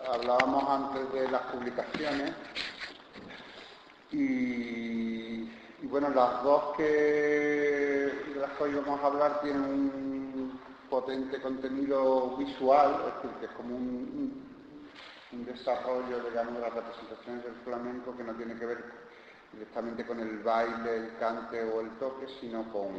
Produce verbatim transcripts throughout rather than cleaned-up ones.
hablábamos antes de las publicaciones y, y bueno, las dos que, de las que hoy vamos a hablar tienen un potente contenido visual, es decir, que es como un, un, un desarrollo, digamos, de las representaciones del flamenco que no tiene que ver directamente con el baile, el cante o el toque, sino con,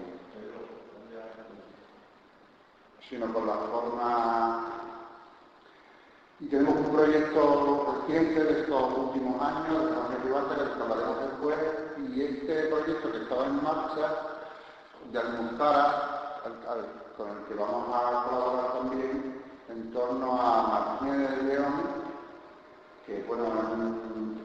sino con la forma. Y tenemos un proyecto reciente de estos últimos años, de los años ribantes, que les hablaremos después, y este proyecto que estaba en marcha, de Almuzara, al, al, con el que vamos a colaborar también, en torno a Martínez de León, que bueno, es un,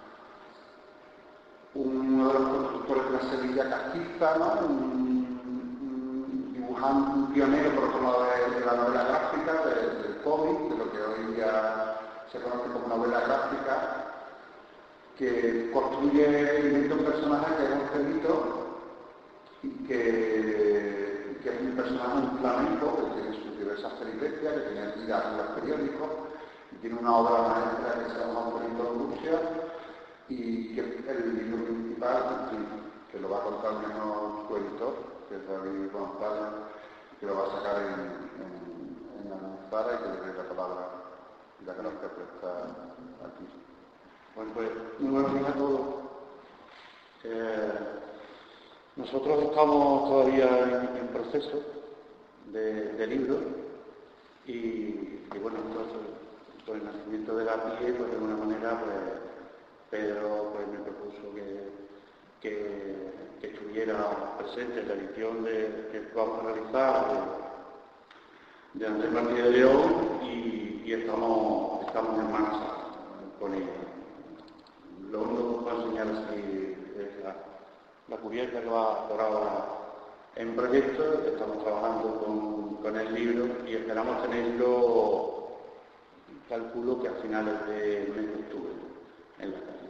uno de los constructores de la Sevilla castiza, ¿no? un, un dibujante, un pionero por otro lado de, de la novela gráfica, de, del cómic, de lo que hoy ya se conoce como novela gráfica, que construye, inventa un personaje que es un celito y que, que es un personaje un flamenco que tiene sus diversas peripecias, que tiene tiras en los periódicos, y tiene una obra maestra que se llama Un celito en Rusia, y que el libro principal, que lo va a contar menos cuento, que es David González, que lo va a sacar en, en, en Almuzara y que le doy la palabra, ya que nos presta aquí. Bueno, pues muy buenos días a todos. Eh, nosotros estamos todavía en, en proceso de, de libro y, y bueno, entonces, por el nacimiento de la P I E, pues de alguna manera, pues Pedro pues, me propuso que, que, que estuviera presente en la edición de, que vamos a realizar de, de Andrés Martínez de León y, y estamos, estamos en marcha con ella. Lo único que os puedo enseñar así es la, la cubierta que va por ahora en proyecto. Estamos trabajando con, con el libro y esperamos tenerlo, calculo que a finales de mes de octubre en las calles.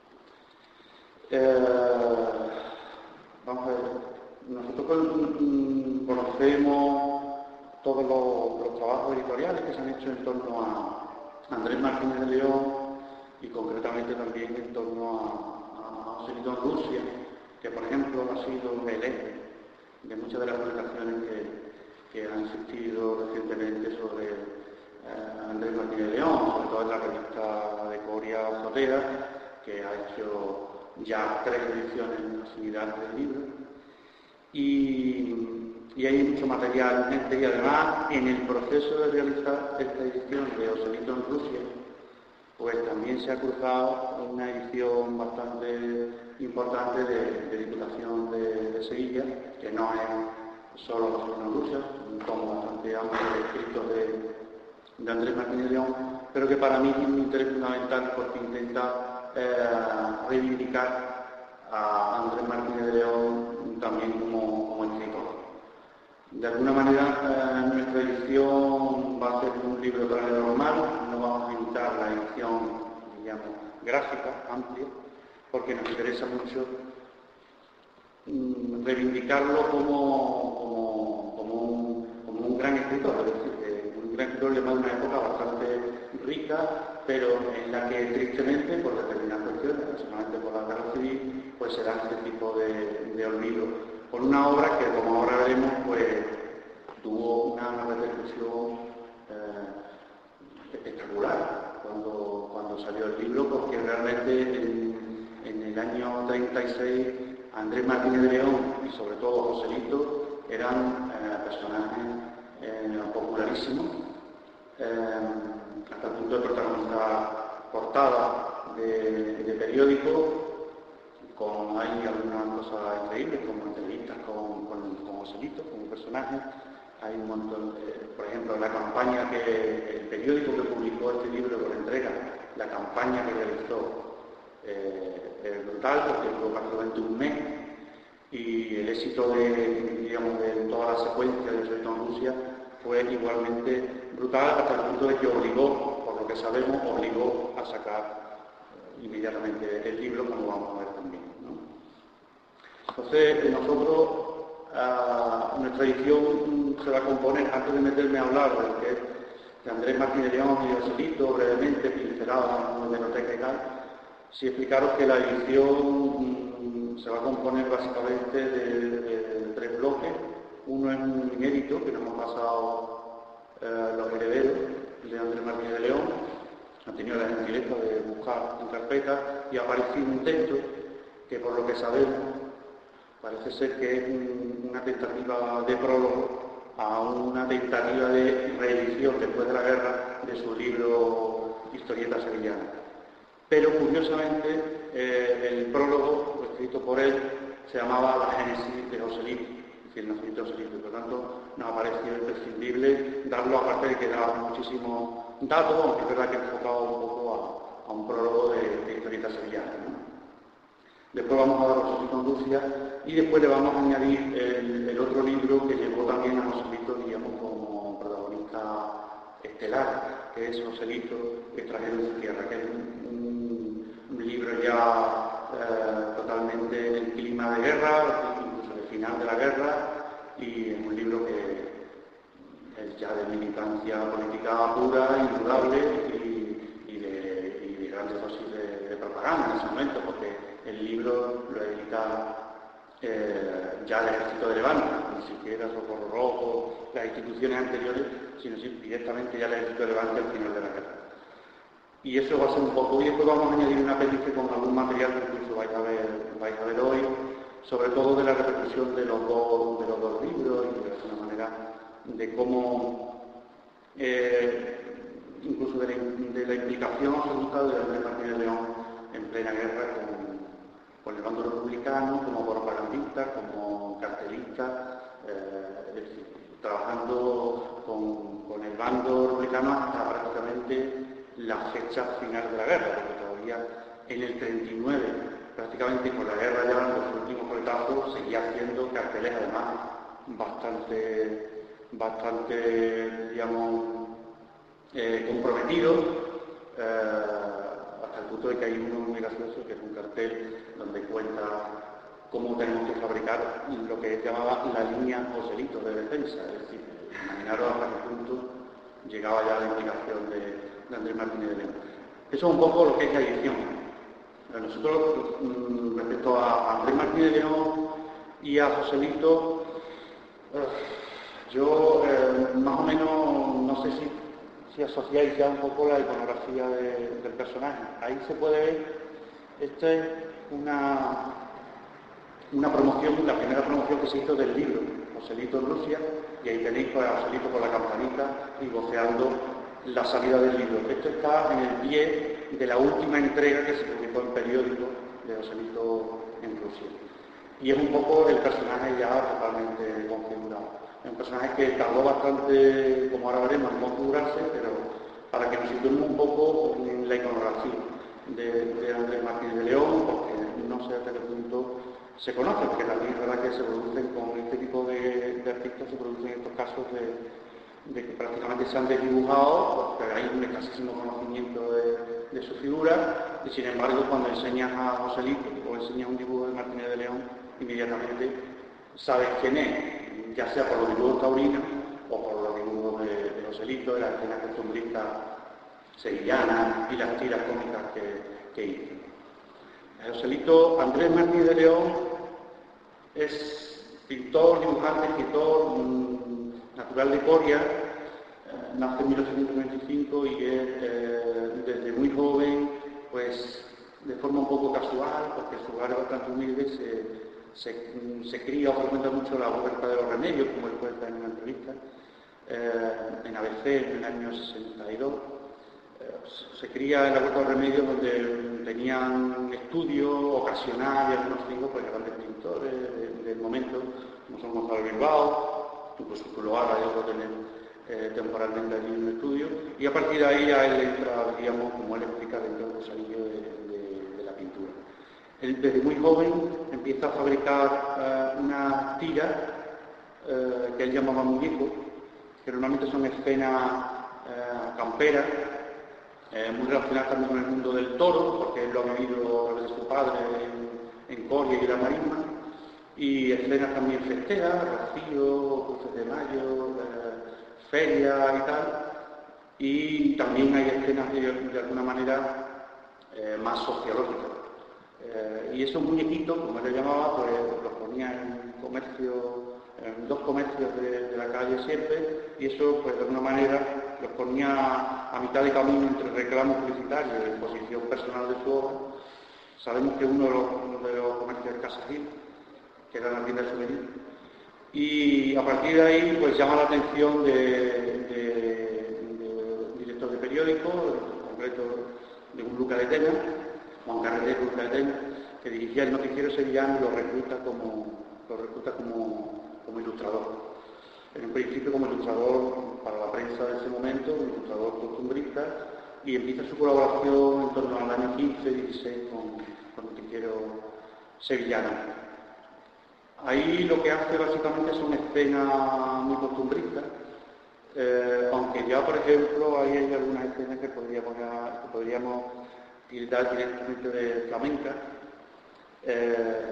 Eh, vamos a ver, nosotros conocemos todos los, los trabajos editoriales que se han hecho en torno a Andrés Martínez de León y concretamente también en torno a, a Joselito en Rusia, que por ejemplo ha sido el eje de muchas de las publicaciones que, que han existido recientemente sobre eh, Andrés Martínez de León, sobre todo en la revista de Coria Azotea, que ha hecho ya tres ediciones similares del libro, y, y hay mucho material y además en el proceso de realizar esta edición de Joselito en Rusia, pues también se ha cruzado una edición bastante importante de, de Diputación de, de Sevilla, que no es solo Joselito en Rusia, un tomo bastante amplio de escritos de, de Andrés Martínez de León, pero que para mí tiene un interés fundamental porque intenta Eh, reivindicar a Andrés Martínez de León también como, como escritor. De alguna manera, eh, nuestra edición va a ser un libro para el normal, no vamos a imitar la edición, digamos, gráfica, amplia, porque nos interesa mucho mm, reivindicarlo como, como, como, un, como un gran escritor, es decir, que un gran escritor de una época bastante rica, pero en la que tristemente, por determinadas cuestiones, personalmente por la guerra civil, pues se da este tipo de, de olvido. Por una obra que, como ahora veremos, pues tuvo una repercusión eh, espectacular cuando, cuando salió el libro, porque realmente en, en el año treinta y seis Andrés Martínez de León y sobre todo Joselito eran eh, personajes eh, popularísimos. Eh, hasta el punto de protagonizar portadas de, de periódicos, con hay algunas cosas increíbles, como entrevistas con, con, con Joselito, como personaje. Hay un montón, de, por ejemplo, la campaña que, el periódico que publicó este libro por entrega, la campaña que realizó eh, es brutal, porque duró prácticamente un mes, y el éxito de, digamos, de toda la secuencia de Joselito en Rusia fue igualmente brutal, hasta el punto de que obligó, por lo que sabemos, obligó a sacar eh, inmediatamente el libro, como vamos a ver también, ¿no? Entonces, nosotros, uh, nuestra edición se va a componer, antes de meterme a hablar de lo que es de Andrés Martínez de León y Joselito, brevemente, pincelado en la biblioteca y tal, sí explicaros que la edición mmm, se va a componer básicamente de, de, de tres bloques. Uno es un inédito que nos han pasado eh, los herederos de Andrés Martínez de León, han tenido la gentileza de buscar en carpeta y ha aparecido un texto que, por lo que sabemos, parece ser que es un, una tentativa de prólogo a una tentativa de reedición después de la guerra de su libro Historieta Sevillana. Pero curiosamente eh, el prólogo escrito por él se llamaba La Génesis de Joselito, es decir, el nacimiento de Joselito, y por lo tanto nos ha parecido imprescindible darlo, aparte de que da muchísimos datos, aunque es verdad que enfocado un poco a, a un prólogo de, de Historieta Sevillana, ¿no? Después vamos a dar Joselito en Rusia y después le vamos a añadir el, el otro libro que llevó también a Joselito, digamos, como protagonista estelar, que es Joselito, extranjero en su tierra, que es un, un, un libro ya eh, totalmente en clima de guerra, incluso de final de la guerra, y es un libro que es ya de militancia política pura, indudable, y, y, de, y de grandes dosis de, de propaganda en ese momento, porque el libro lo edita eh, ya el Ejército de Levante, ni siquiera Socorro Rojo, las instituciones anteriores, sino directamente ya el Ejército de Levante al final de la guerra. Y eso va a ser un poco, y después vamos a añadir un apéndice con algún material que incluso vais a ver, vais a ver hoy, sobre todo de la repercusión de los dos, de los dos libros y de alguna manera de cómo, eh, incluso de la, de la implicación absoluta de Andrés Martínez de León en plena guerra con con el bando republicano, como propagandista, como cartelista, eh, es decir, trabajando con, con el bando republicano hasta prácticamente la fecha final de la guerra, porque todavía en el treinta y nueve, prácticamente con la guerra ya en los últimos coletazos, seguía haciendo carteles además bastante, bastante, digamos, eh, comprometidos, eh, hasta el punto de que hay uno muy gracioso, que es un cartel donde cuenta cómo tenemos que fabricar lo que él llamaba la línea Joselito de defensa, es decir, imaginaros hasta qué punto llegaba ya la implicación de, de Andrés Martínez de León. Eso es un poco lo que es la edición. Nosotros, respecto a Andrés Martínez de León y a Joselito, yo eh, más o menos, no sé si si asociáis ya un poco la iconografía de, del personaje. Ahí se puede ver, esta es una, una promoción, la primera promoción que se hizo del libro, Joselito en Rusia, y ahí tenéis pues, a Joselito con la campanita y voceando la salida del libro. Esto está en el pie de la última entrega que se publicó en periódico de Joselito en Rusia. Y es un poco el personaje ya totalmente configurado. Es un personaje que tardó bastante, como ahora veremos, en configurarse, pero para que nos situemos un poco en la iconografía de, de Andrés Martínez de León, porque no sé hasta qué punto se conoce, porque también es verdad que se producen con este tipo de, de artistas, se producen estos casos de, de que prácticamente se han desdibujado, porque hay un escasísimo conocimiento de, de su figura, y sin embargo cuando enseñas a Joselito o enseñas un dibujo de Martínez de León, inmediatamente sabes quién es, ya sea por los dibujos taurinos o por los dibujos de, de Joselito, de las escenas costumbristas sevillanas y las tiras cómicas que, que hizo. Joselito Andrés Martínez de León es pintor, dibujante, escritor, mmm, natural de Coria, eh, nace en mil ochocientos veinticinco y es eh, desde muy joven, pues de forma un poco casual, porque su hogar es bastante humilde, se, se, se cría o frecuenta mucho la huerta de los remedios, como él cuenta en una entrevista, eh, en A B C en el año sesenta y dos. Eh, se cría en la huerta de los remedios donde tenían estudio ocasional y algunos hijos, pues grandes pintores del, del momento, como son Gonzalo Bilbao, incluso Zuloaga llegó a tener eh, temporalmente allí un estudio, y a partir de ahí ya él entra, digamos, como él explica, dentro del rosarillo de, de, de la pintura. Él desde muy joven empieza a fabricar uh, unas tiras uh, que él llamaba muñecos, que normalmente son escenas uh, camperas, eh, muy relacionadas también con el mundo del toro, porque él lo ha vivido a través de su padre en, en Coria y la Marisma, y escenas también festeras, Rocío, Cruces de Mayo, eh, feria y tal, y también hay escenas de, de alguna manera eh, más sociológicas. Eh, y esos muñequitos, como él le llamaba, pues los ponía en comercio, en dos comercios de, de la calle siempre, y eso pues de alguna manera los ponía a mitad de camino entre reclamos publicitarios y exposición personal de su obra. Sabemos que uno de los, uno de los comercios es Casa Gil, que era la tienda de souvenir, y a partir de ahí pues llama la atención de, de, de director de periódico, en concreto de un Luca de Tena, Juan Carretero Luca de Tena, que dirigía el noticiero sevillano y lo recluta como, lo recluta como, como ilustrador. En un principio como ilustrador para la prensa de ese momento, un ilustrador costumbrista, y empieza su colaboración en torno al año quince dieciséis con, con el noticiero sevillano. Ahí lo que hace básicamente son escenas muy costumbristas, eh, aunque ya, por ejemplo, ahí hay algunas escenas que podríamos, que podríamos tildar directamente de flamenca, eh,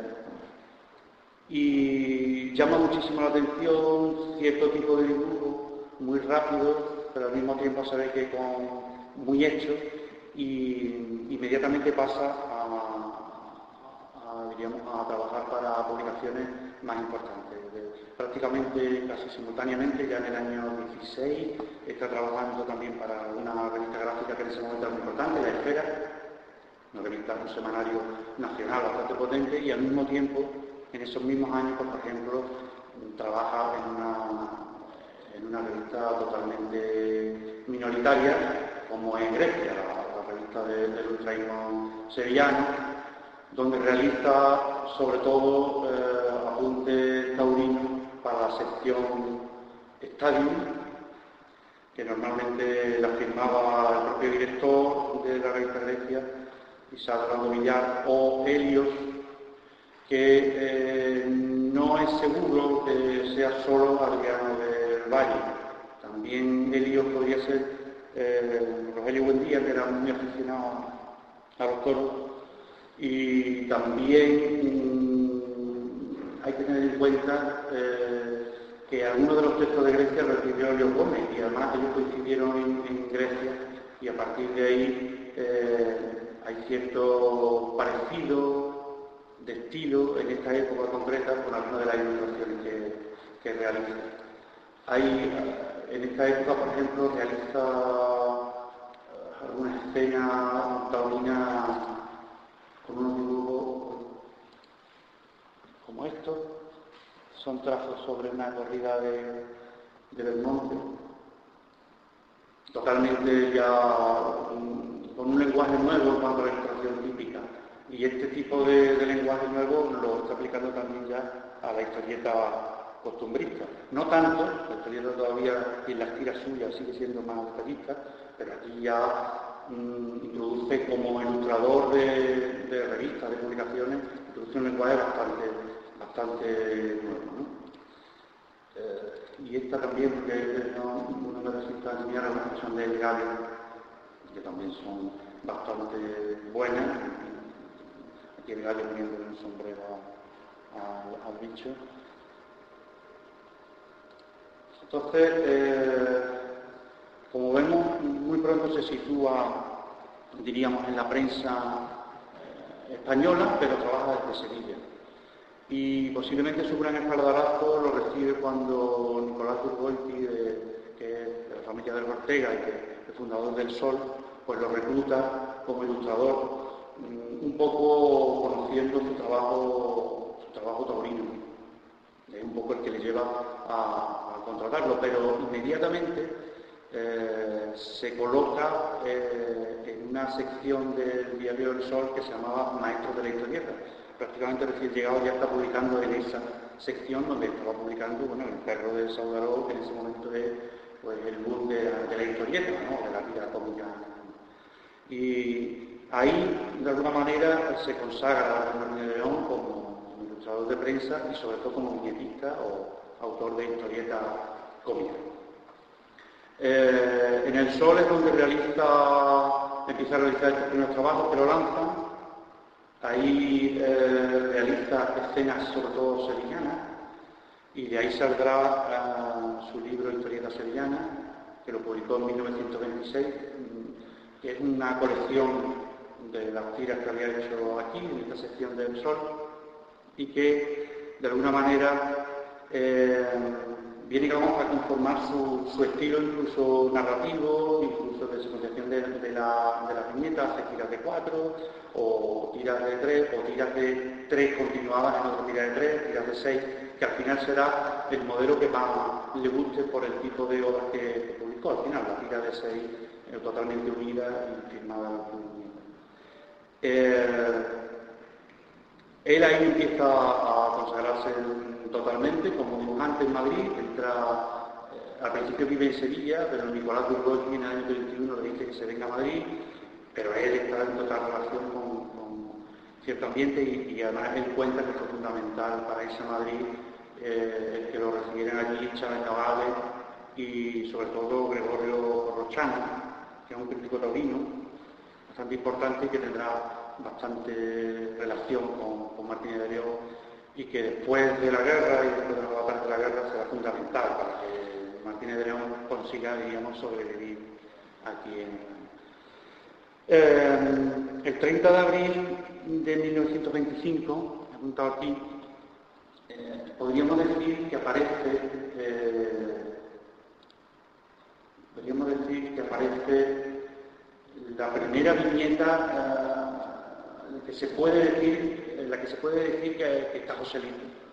y llama muchísimo la atención cierto tipo de dibujo, muy rápido, pero al mismo tiempo se ve que con muy hecho, y inmediatamente pasa a A, diríamos, a trabajar para publicaciones más importantes. De, prácticamente casi simultáneamente, ya en el año dieciséis, está trabajando también para una revista gráfica que en ese momento era muy importante, La Esfera, una revista, un semanario nacional bastante potente, y al mismo tiempo, en esos mismos años, pues, por ejemplo, trabaja en una, en una revista totalmente minoritaria, como en Grecia, la, la revista de, del ultraísmo sevillano, donde realiza sobre todo eh, apuntes taurinos para la sección Stadium, que normalmente la firmaba el propio director de la revista Grecia, Isaac Orlando Villar, o Helios, que eh, no es seguro que sea solo Adriano del Valle. También Helios podría ser eh, Rogelio Buendía, que era muy aficionado a los toros. Y también mmm, hay que tener en cuenta eh, que algunos de los textos de Grecia los escribió Leo Gómez, y además ellos coincidieron en, en Grecia, y a partir de ahí eh, hay cierto parecido de estilo en esta época concreta con algunas de las ilustraciones que, que realiza. Hay, en esta época, por ejemplo, realiza alguna escena taurina con unos dibujos como estos, son trazos sobre una corrida de, de Belmonte, totalmente ya um, con un lenguaje nuevo en cuanto a la ilustración típica, y este tipo de, de lenguaje nuevo lo está aplicando también ya a la historieta costumbrista. No tanto, la historieta todavía en las tiras suyas sigue siendo más detallista, pero aquí ya introduce como ilustrador de, de revistas, de publicaciones, introduce un lenguaje bastante, bastante nuevo, ¿no? Eh, y esta también, porque no, no me resisto a enseñar algunas que son de Gallo, que también son bastante buenas. Aquí el Gallo poniendo un sombrero al, al bicho. Entonces, eh, como vemos, muy pronto se sitúa, diríamos, en la prensa eh, española, pero trabaja desde Sevilla. Y posiblemente su gran espaldarazo lo recibe cuando Nicolás Urgoiti, de, que es de la familia del Ortega y que es el fundador del Sol, pues lo recluta como ilustrador, un poco conociendo su trabajo, su trabajo taurino. Es un poco el que le lleva a, a contratarlo, pero inmediatamente Eh, se coloca eh, en una sección del diario El Sol que se llamaba Maestros de la Historieta. Prácticamente recién llegado ya está publicando en esa sección donde estaba publicando, bueno, El Perro de Saudaró, que en ese momento es pues, el boom de la, de la historieta, ¿no? De la vida cómica. Y ahí, de alguna manera, se consagra a Martín de León como, como ilustrador de prensa y sobre todo como muñequista o autor de historieta cómica. Eh, en El Sol es donde realiza, empieza a realizar estos primeros trabajos que lo lanzan. Ahí eh, realiza escenas sobre todo sevillanas, y de ahí saldrá uh, su libro Historieta Sevillana, que lo publicó en mil novecientos veintiséis, que es una colección de las tiras que había hecho aquí, en esta sección del Sol, y que de alguna manera eh, viene vamos, a conformar su, su estilo incluso narrativo, incluso de secuenciación de, de, la, de las viñetas, hace tiras de cuatro, o tiras de tres, o tiras de tres continuadas en otra tira de tres, tiras de seis, que al final será el modelo que más le guste por el tipo de obras que, que publicó. Al final, la tira de seis eh, totalmente unida y firmada. Eh, él ahí empieza a consagrarse totalmente como dibujante en Madrid, entra, eh, al principio vive en Sevilla, pero Nicolás Burgos en el año treinta y uno le dice que se venga a Madrid, pero él está en total relación con, con cierto ambiente y, y además él cuenta que fue fundamental para irse a Madrid eh, el que lo recibieran allí Chávez Cabales y sobre todo Gregorio Corrochano, que es un crítico taurino bastante importante y que tendrá bastante relación con, con Martínez de León y que después de la guerra y después de la batalla de la guerra será fundamental para que Martínez de León consiga, diríamos, sobrevivir aquí en eh, el treinta de abril de mil novecientos veinticinco, apuntado aquí, eh, podríamos decir que aparece eh, podríamos decir que aparece la primera viñeta uh, que se puede decir, en la que se puede decir que, que está Joselito.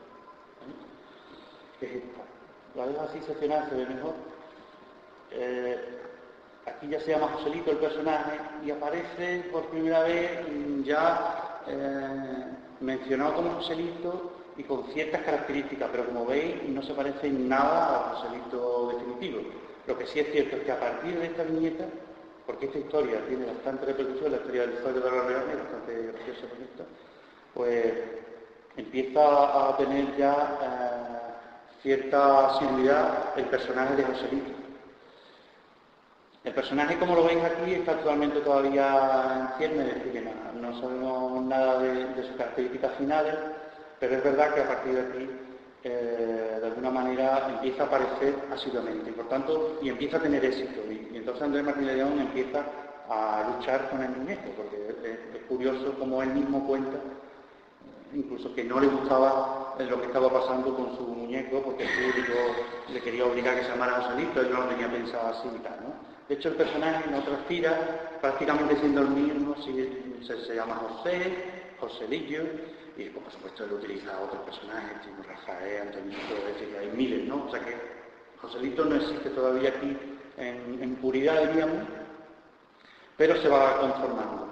¿Eh? Que es esta. La dejo así seccionada, se ve mejor. Eh, aquí ya se llama Joselito el personaje y aparece por primera vez ya eh, mencionado como Joselito y con ciertas características, pero como veis no se parece en nada al Joselito definitivo. Lo que sí es cierto es que a partir de esta viñeta, porque esta historia tiene bastante repercusión, la historia del Zoilo de los Leones, bastante graciosa por esto, pues empieza a tener ya eh, cierta asiduidad el personaje de Joselito. El personaje, como lo veis aquí, está actualmente todavía en ciernes, es decir, que no, no sabemos nada de, de sus características finales, pero es verdad que a partir de aquí, eh, de alguna manera, empieza a aparecer asiduamente, y por tanto, y empieza a tener éxito. Y, y entonces Andrés Martínez de León empieza a luchar con el muñeco, porque es, es curioso cómo él mismo cuenta, incluso que no le gustaba lo que estaba pasando con su muñeco, porque el público le quería obligar a que se llamara Joselito, él no lo tenía pensado así y tal, ¿no? De hecho, el personaje en otras tiras, prácticamente siendo el mismo, sí, se, se llama José, Joselillo, y por supuesto él utiliza otros personajes, tipo Rafael, Antonito, es decir, hay miles, ¿no? O sea que Joselito no existe todavía aquí en, en puridad, diríamos, pero se va conformando.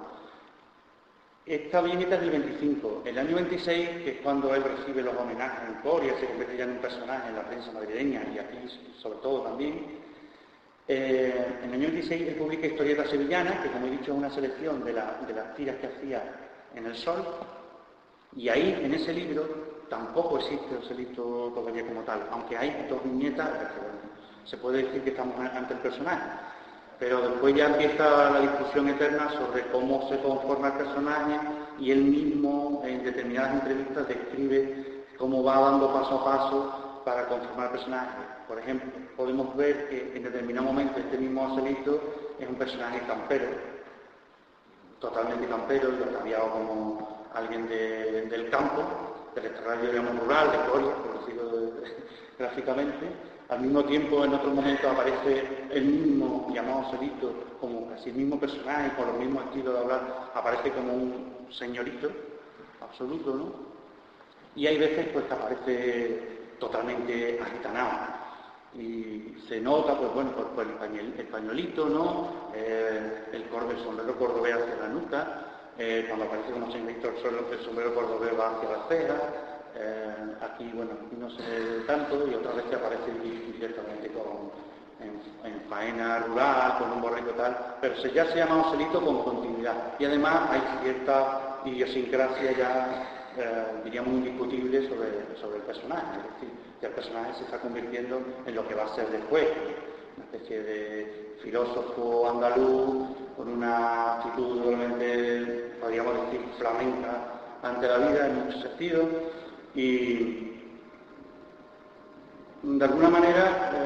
Esta viñeta es del veinticinco. El año veintiséis, que es cuando él recibe los homenajes en Coria, se convierte ya en un personaje en la prensa madrileña y aquí sobre todo también. Eh, en el año veintiséis él publica Historietas Sevillanas, que como he dicho es una selección de, la, de las tiras que hacía en El Sol, y ahí en ese libro tampoco existe Joselito todavía como tal, aunque hay dos viñetas, que, bueno, se puede decir que estamos ante el personaje. Pero después ya empieza la discusión eterna sobre cómo se conforma el personaje y él mismo en determinadas entrevistas describe cómo va dando paso a paso para conformar el personaje. Por ejemplo, podemos ver que en determinado momento este mismo Joselito es un personaje campero, totalmente campero, y ataviado como alguien de, del campo, del extrarradio digamos rural, de Coria, por decirlo gráficamente. Al mismo tiempo, en otro momento aparece el mismo llamado Joselito, como casi el mismo personaje, con los mismos estilos de hablar, aparece como un señorito absoluto, ¿no? Y hay veces pues que aparece totalmente agitanado. Y se nota, pues bueno, por, por el, pañuel, el pañuelito, ¿no? Eh, el, cor, el sombrero cordobés hacia la nuca, eh, cuando aparece como señorito el, el sombrero cordobés va hacia las cejas. Eh, aquí, bueno, no sé tanto, y otra vez que aparece directamente con, en, en faena rural, con un borrego tal, pero se, ya se llama Joselito con continuidad. Y además hay cierta idiosincrasia ya, eh, diríamos, indiscutible sobre, sobre el personaje, es decir, que el personaje se está convirtiendo en lo que va a ser después, una especie de filósofo andaluz con una actitud realmente, podríamos decir, flamenca ante la vida en muchos sentidos. Y de alguna manera eh,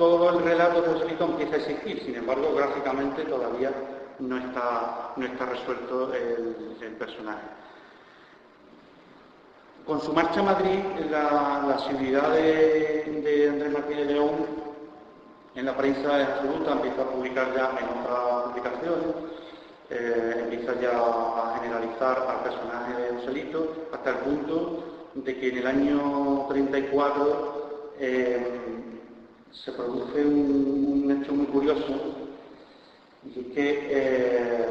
todo el relato de Joselito empieza a existir, sin embargo, gráficamente todavía no está, no está resuelto el, el personaje. Con su marcha a Madrid, la, la asiduidad de, de Andrés Martínez León en la prensa es absoluta, empieza a publicar ya en otras publicaciones, eh, empieza ya a generalizar al personaje de Joselito, hasta el punto de que en el año treinta y cuatro eh, se produce un, un hecho muy curioso, y es que eh,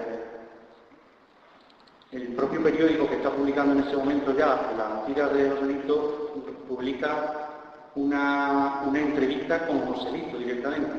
el propio periódico que está publicando en ese momento ya la tira de Joselito publica una, una entrevista con Joselito directamente.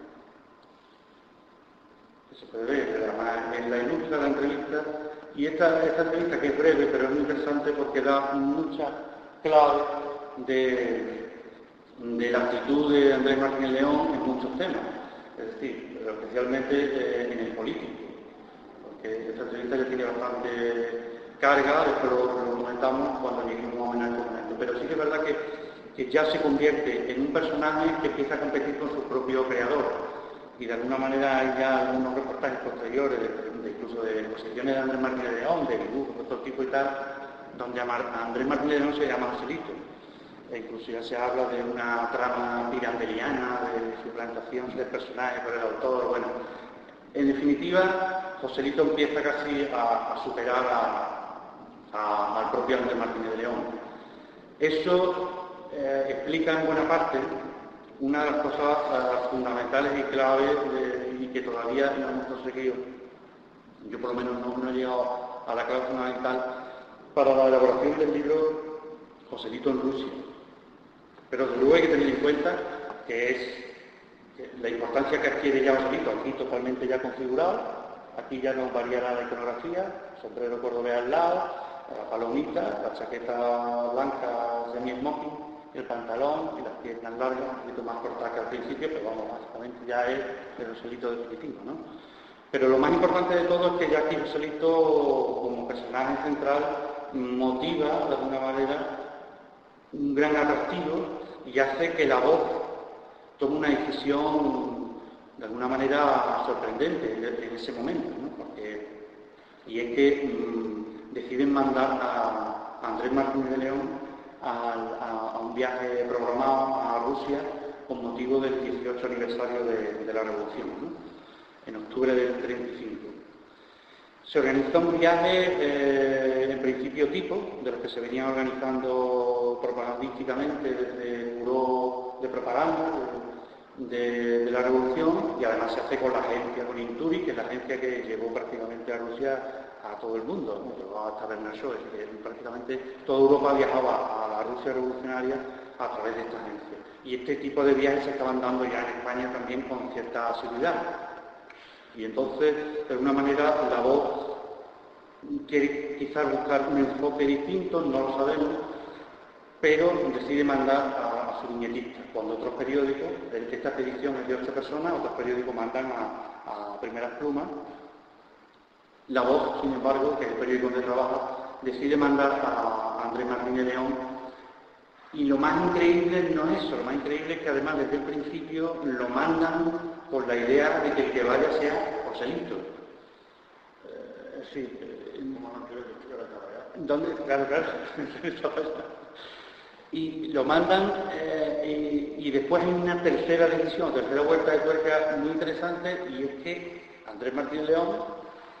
Que se puede ver, además en la ilustra la entrevista, y esta, esta entrevista, que es breve pero es muy interesante porque da mucha clave de, de la actitud de Andrés Martínez León en muchos temas, es decir, pero especialmente eh, en el político. Esta entrevista ya tiene bastante carga, después lo, lo comentamos cuando lleguemos a este momento. Pero sí que es verdad que, que ya se convierte en un personaje que empieza a competir con su propio creador. Y de alguna manera hay ya algunos reportajes posteriores, de, de, incluso de exposiciones de Andrés Martínez León, de dibujos de todo tipo y tal, donde a Andrés Martínez León se llama Joselito. E incluso ya se habla de una trama pirandeliana, de suplantación del personaje por el autor, bueno. En definitiva, Joselito empieza casi a, a superar a, a, al propio Andrés Martínez de León. Eso eh, explica en buena parte una de las cosas uh, fundamentales y claves de, y que todavía no hemos conseguido, yo por lo menos no, no he llegado a la clave fundamental para la elaboración del libro Joselito en Rusia. Pero desde luego hay que tener en cuenta que es la importancia que adquiere ya Joselito, aquí totalmente ya configurado, aquí ya no variará la iconografía, sombrero cordobés al lado, la palomita, la chaqueta blanca semi-smoking, el pantalón y las piernas largas, un poquito más cortas que al principio, pero vamos, básicamente ya es el Joselito definitivo, ¿no? Pero lo más importante de todo es que ya aquí Joselito, como personaje central, motiva de alguna manera un gran atractivo y hace que la voz toma una decisión de alguna manera sorprendente en ese momento, ¿no? Porque, y es que mmm, deciden mandar a Andrés Martínez de León a, a, a un viaje programado a Rusia con motivo del dieciocho aniversario de, de la Revolución, ¿no? En octubre del treinta y cinco. Se organizó un viaje, eh, en principio tipo, de los que se venían organizando propagandísticamente desde el Buró de Propaganda de, de, de la Revolución, y además se hace con la agencia, con Inturi, que es la agencia que llevó prácticamente a Rusia a todo el mundo, llevó hasta Bernard Shaw, es decir, prácticamente toda Europa viajaba a la Rusia revolucionaria a través de esta agencia. Y este tipo de viajes se estaban dando ya en España también con cierta asiduidad. Y entonces, de alguna manera, la voz quiere quizás buscar un enfoque distinto, no lo sabemos, pero decide mandar a, a su viñetista. Cuando otros periódicos, esta expedición es de ocho personas, otros periódicos mandan a, a primeras plumas. La Voz, sin embargo, que es el periódico donde trabaja, decide mandar a Andrés Martínez León. Y lo más increíble no es eso, lo más increíble es que además desde el principio lo mandan con la idea de que el que vaya sea Joselito. Eh, sí, eh, ¿dónde? Claro, claro. Y lo mandan eh, y, y después hay una tercera decisión, tercera vuelta de tuerca muy interesante, y es que Andrés Martínez León,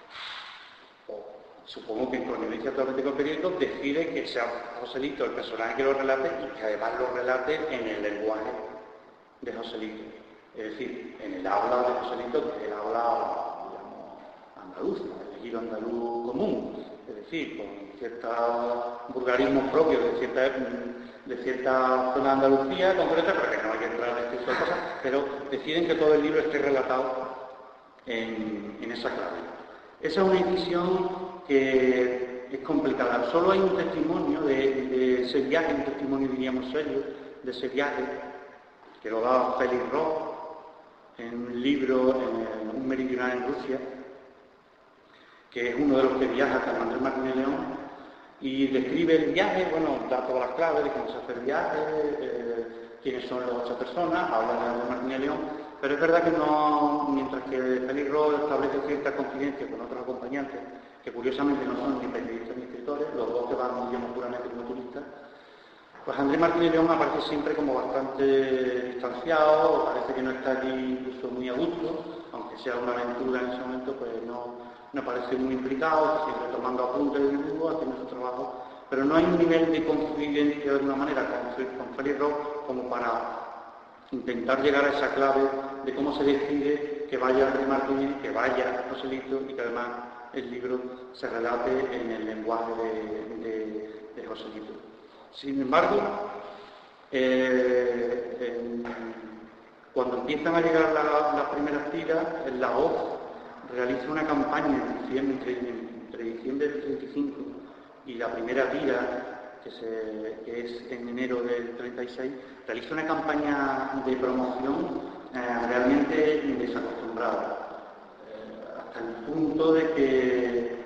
supongo que en connivencia totalmente con el periódico, decide que sea Joselito el personaje que lo relate y que además lo relate en el lenguaje de Joselito. Es decir, en el habla de Joselito, que es el habla, digamos, andaluz, el giro andaluz común. Es decir, con ciertos vulgarismos propios de cierta, de cierta zona de Andalucía concreta, pero que no hay que entrar en este tipo de cosas, pero deciden que todo el libro esté relatado en, en esa clave. Esa es una decisión que es complicada. Solo hay un testimonio de, de ese viaje, un testimonio, diríamos, serio, de ese viaje, que lo da Félix Roth en un libro, en Un meridional en Rusia, que es uno de los que viaja con Andrés Martínez León, Y describe el viaje, bueno, da todas las claves de cómo se hace el viaje, eh, quiénes son las ocho personas, habla de Andrés Martínez León, pero es verdad que no, mientras que Félix Ross establece cierta confidencia con otros acompañantes, que curiosamente no son ni periodistas ni escritores, los dos que van, digamos, puramente como turistas, pues Andrés Martínez León aparece siempre como bastante distanciado, parece que no está allí incluso muy a gusto, aunque sea una aventura en ese momento, pues no, no parece muy implicado, siempre tomando apuntes de dibujo, haciendo su trabajo, pero no hay un nivel de confidencia de alguna manera con, con Félix Ross como para intentar llegar a esa clave de cómo se decide que vaya Andrés Martínez, que vaya Joselito y que además el libro se relate en el lenguaje de, de, de Joselito. Sin embargo, eh, en, cuando empiezan a llegar la, las primeras tiras, la O F realiza una campaña en diciembre, entre, entre diciembre del treinta y cinco y la primera tira, que, se, que es en enero del treinta y seis, realiza una campaña de promoción eh, realmente desacostumbrada, eh, hasta el punto de que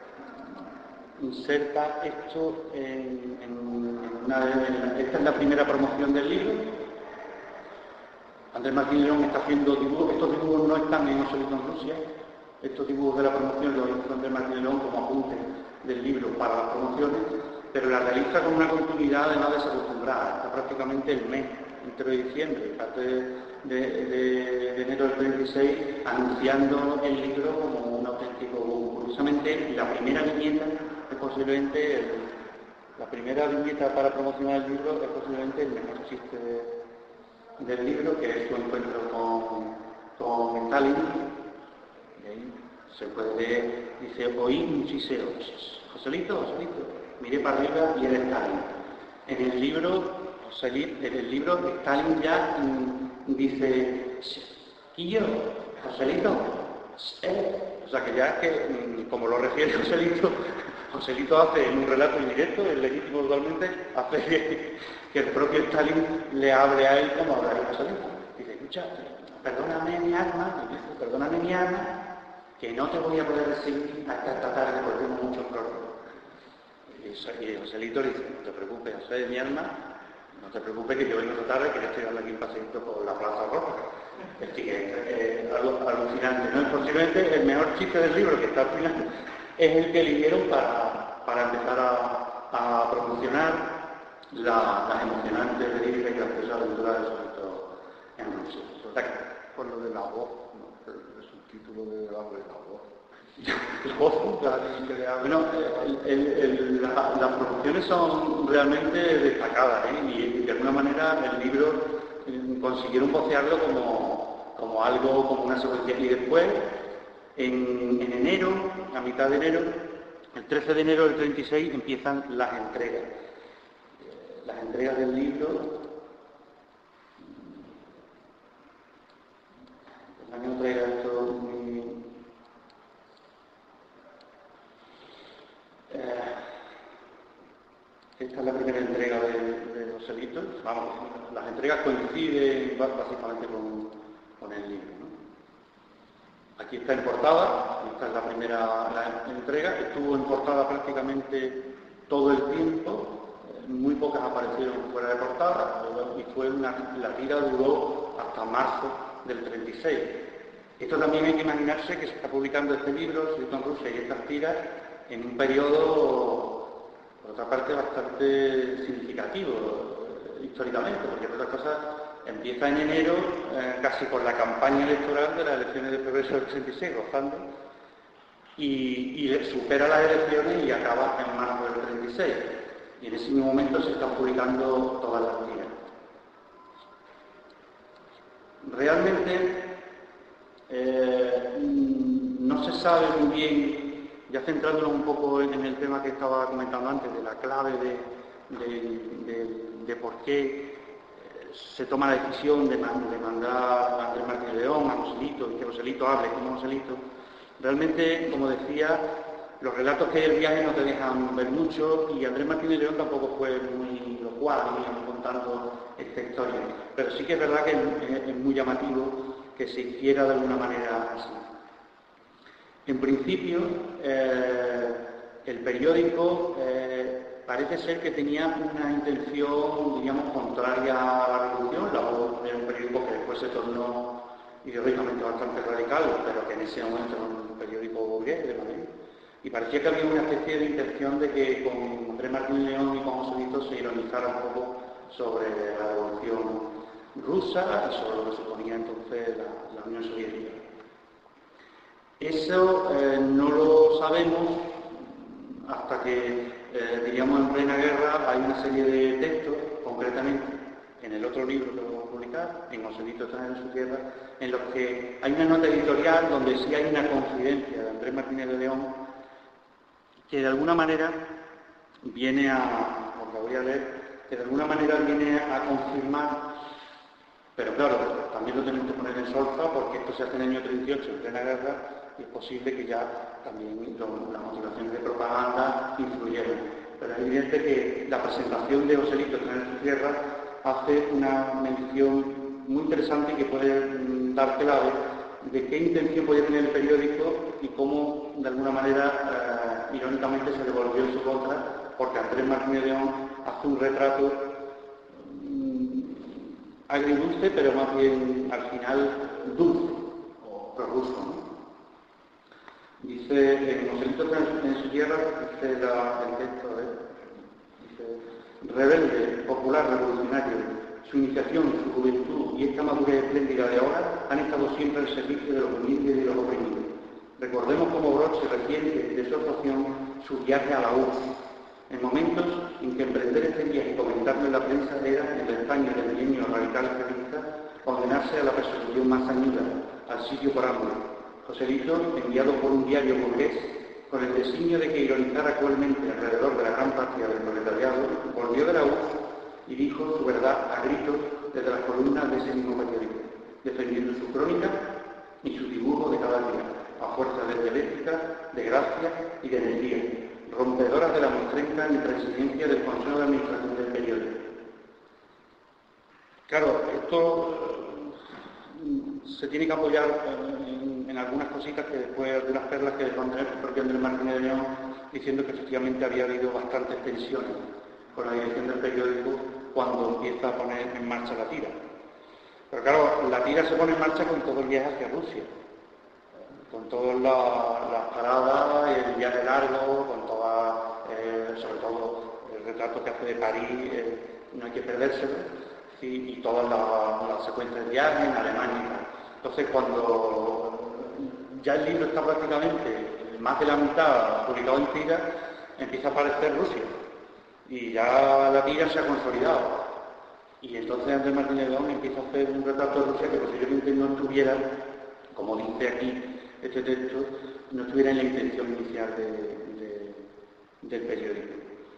inserta esto en, en una de, esta es la primera promoción del libro. Andrés Martínez León está haciendo dibujos, estos dibujos no están en Joselito en Rusia, estos dibujos de la promoción los hizo Andrés Martínez León como apunte del libro para las promociones, pero la realiza con una continuidad además desacostumbrada, está prácticamente el mes entero de diciembre, parte de, de, de, de enero del treinta y seis, anunciando el libro como un auténtico boom. Curiosamente, la primera viñeta es posiblemente, el, la primera viñeta para promocionar el libro es posiblemente el mejor chiste de, del libro, que es su encuentro con, con Stalin. Y ahí se puede ver, dice, oí un chiseo, Joselito, Joselito, miré para arriba y era Stalin. En el libro, Joselito, en el libro Stalin ya mm, dice, Quillo, Joselito, eh. O sea que ya es que, mm, como lo refiere Joselito, Joselito hace en un relato indirecto, es legítimo totalmente, hace que, que el propio Stalin le hable a él como hablaría Joselito. Dice, escucha, perdóname mi alma, perdóname mi alma, que no te voy a poder recibir hasta esta tarde porque tengo muchos problemas. Y Joselito le dice, no te preocupes, José de mi alma, no te preocupes que yo vengo esta tarde, que yo estoy dando aquí un paseito por la Plaza Roja. Es que eh, algo alucinante, ¿no? Posiblemente el mejor chiste del libro, que está al final, es el que eligieron para, para empezar a, a promocionar la, las emocionantes, verídicas y graciosas aventuras de Joselito en Rusia. Por lo de la voz, ¿no? El subtítulo de la voz. Bueno, el, el, el, la, las producciones son realmente destacadas, ¿eh? y, y de alguna manera el libro eh, consiguieron vocearlo como, como algo, como una secuencia. Y después, en, en enero, a mitad de enero, el trece de enero del treinta y seis, empiezan las entregas. Las entregas del libro. El año entrega esto muy... Eh, esta es la primera entrega de, de Joselito. Vamos, las entregas coinciden básicamente con, con el libro, ¿no? Aquí está en portada, esta es la primera la entrega, estuvo en portada prácticamente todo el tiempo, muy pocas aparecieron fuera de portada, y fue una, la tira duró hasta marzo del treinta y seis. Esto también hay que imaginarse que se está publicando este libro, Joselito en Rusia, y estas tiras, en un periodo, por otra parte, bastante significativo eh, históricamente, porque por otras cosas empieza en enero, eh, casi por la campaña electoral de las elecciones de febrero del sesenta y seis, rozando, y, y supera las elecciones y acaba en marzo del treinta y seis. Y en ese mismo momento se están publicando todas las tiras. Realmente eh, no se sabe muy bien. Ya centrándonos un poco en el tema que estaba comentando antes, de la clave de, de, de, de por qué se toma la decisión de, de mandar a Andrés Martínez León, a Joselito, y que Joselito hable como Joselito, realmente, como decía, los relatos que hay del viaje no te dejan ver mucho, y Andrés Martínez León tampoco fue muy locuaz contando esta historia, pero sí que es verdad que es, es muy llamativo que se hiciera de alguna manera así. En principio, eh, el periódico eh, parece ser que tenía una intención, diríamos, contraria a la revolución. La Voz era un periódico que después se tornó ideológicamente bastante radical, pero que en ese momento era un periódico burgués de Madrid. Y parecía que había una especie de intención de que con Andrés Martín León y con Joselito se ironizara un poco sobre la revolución rusa y sobre lo que suponía entonces la, la Unión Soviética. Eso eh, no lo sabemos hasta que, eh, diríamos, en plena guerra hay una serie de textos, concretamente en el otro libro que vamos a publicar, en Joselito está en su tierra, en los que hay una nota editorial donde sí hay una confidencia de Andrés Martínez de León que de alguna manera viene a, os la voy a leer, que de alguna manera viene a confirmar, pero claro, también lo tenemos que poner en solfa porque esto se hace en el año treinta y ocho, en plena guerra, y es posible que ya también lo, las motivaciones de propaganda influyeron. Pero es evidente que la presentación de Joselito en su tierra hace una mención muy interesante y que puede mm, dar clave de qué intención podía tener el periódico y cómo, de alguna manera, eh, irónicamente se devolvió en su contra, porque Andrés Martínez de León hace un retrato mmm, agridulce, pero más bien, al final, dulce, o prorruso, ¿no? Dice, en Joselito en su tierra, dice la, el texto, ¿eh? Dice, rebelde, popular, revolucionario, su iniciación, su juventud y esta madurez espléndida de ahora han estado siempre al servicio de los humildes y de los oprimidos. Recordemos como broche reciente de su actuación su viaje a la U R S S, en momentos en que emprender este viaje y comentarlo en la prensa era, en la España del milenio radical feminista, condenarse a la persecución más sañuda, al sitio por hambre. Joselito, enviado por un diario burgués, con el designio de que ironizara cruelmente alrededor de la gran patria del proletariado, volvió de la U R S S y dijo su verdad a gritos desde las columnas de ese mismo periódico, defendiendo su crónica y su dibujo de cada día, a fuerza de dialéctica, de gracia y de energía, rompedoras de la mostrenca y presidencia del Consejo de Administración del periódico. Claro, esto eh, se tiene que apoyar en, en algunas cositas que después, de unas perlas que dejó Andrés, el propio Andrés Martínez de León, diciendo que efectivamente había habido bastantes tensiones con la dirección del periódico cuando empieza a poner en marcha la tira. Pero claro, la tira se pone en marcha con todo el viaje hacia Rusia, con todas las la paradas, el viaje largo, con todas, eh, sobre todo el retrato que hace de París, eh, no hay que perdérselo, y, y todas las la secuencias de viaje en Alemania y tal. Entonces, cuando ya el libro está prácticamente más de la mitad publicado en tira, empieza a aparecer Rusia. Y ya la tira se ha consolidado. Y entonces Andrés Martínez de León empieza a hacer un retrato de Rusia que posiblemente no estuviera, como dice aquí este texto, no estuviera en la intención inicial de, de, del periódico.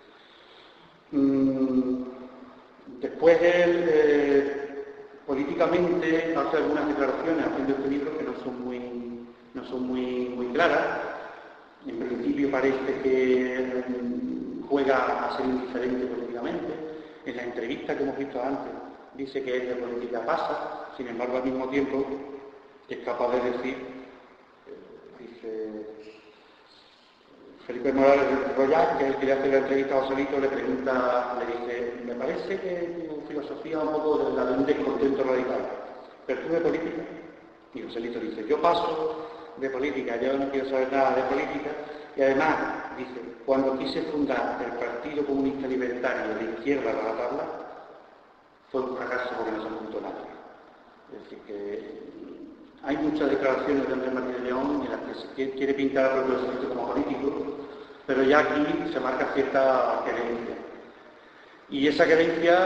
Mm, después él, eh, políticamente, hace algunas declaraciones haciendo este libro que no son muy, no son muy, muy claras. En principio parece que juega a ser indiferente políticamente. En la entrevista que hemos visto antes dice que es de política pasa, sin embargo al mismo tiempo es capaz de decir, eh, dice Felipe Morales de Royal, que es el que le hace la entrevista a Joselito, le pregunta, le dice, me parece que tu filosofía es un poco de la de un descontento radical, pero tú de política. Y Joselito dice, yo paso de política, yo no quiero saber nada de política. Y además, dice, cuando quise fundar el Partido Comunista Libertario de izquierda a la tabla, fue un fracaso porque no se juntó nada. Es decir, que hay muchas declaraciones de Andrés Martínez de León en las que se quiere pintar a propio Joselito como político, pero ya aquí se marca cierta querencia. Y esa querencia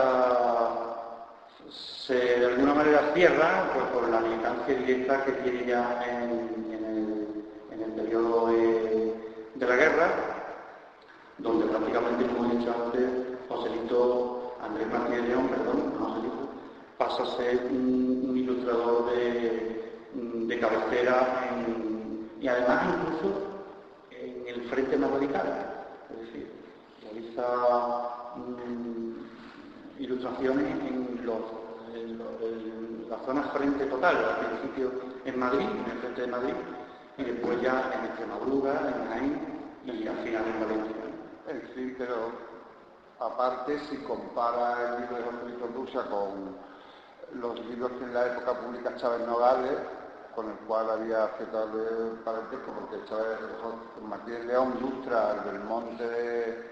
uh, se de alguna manera cierra pues, por la militancia directa que tiene ya en, en, el, en el periodo de, de la guerra, donde prácticamente, como he dicho antes, Joselito, Andrés Martínez de León, perdón, no Joselito, pasa a ser un, un ilustrador de, de cabecera en, y además incluso en el frente más radical, es decir, realiza mm, ilustraciones en, los, en, los, en la zona frente total, al principio en Madrid, en el frente de Madrid, y después ya en Extremadura, en Jaén y al final en Valencia. En fin, pero aparte, si compara el libro de José Luis Rusia con los libros que en la época publica Chávez Nogales, con el cual había cierto parentesco, porque Chávez Martínez León ilustra el Belmonte de,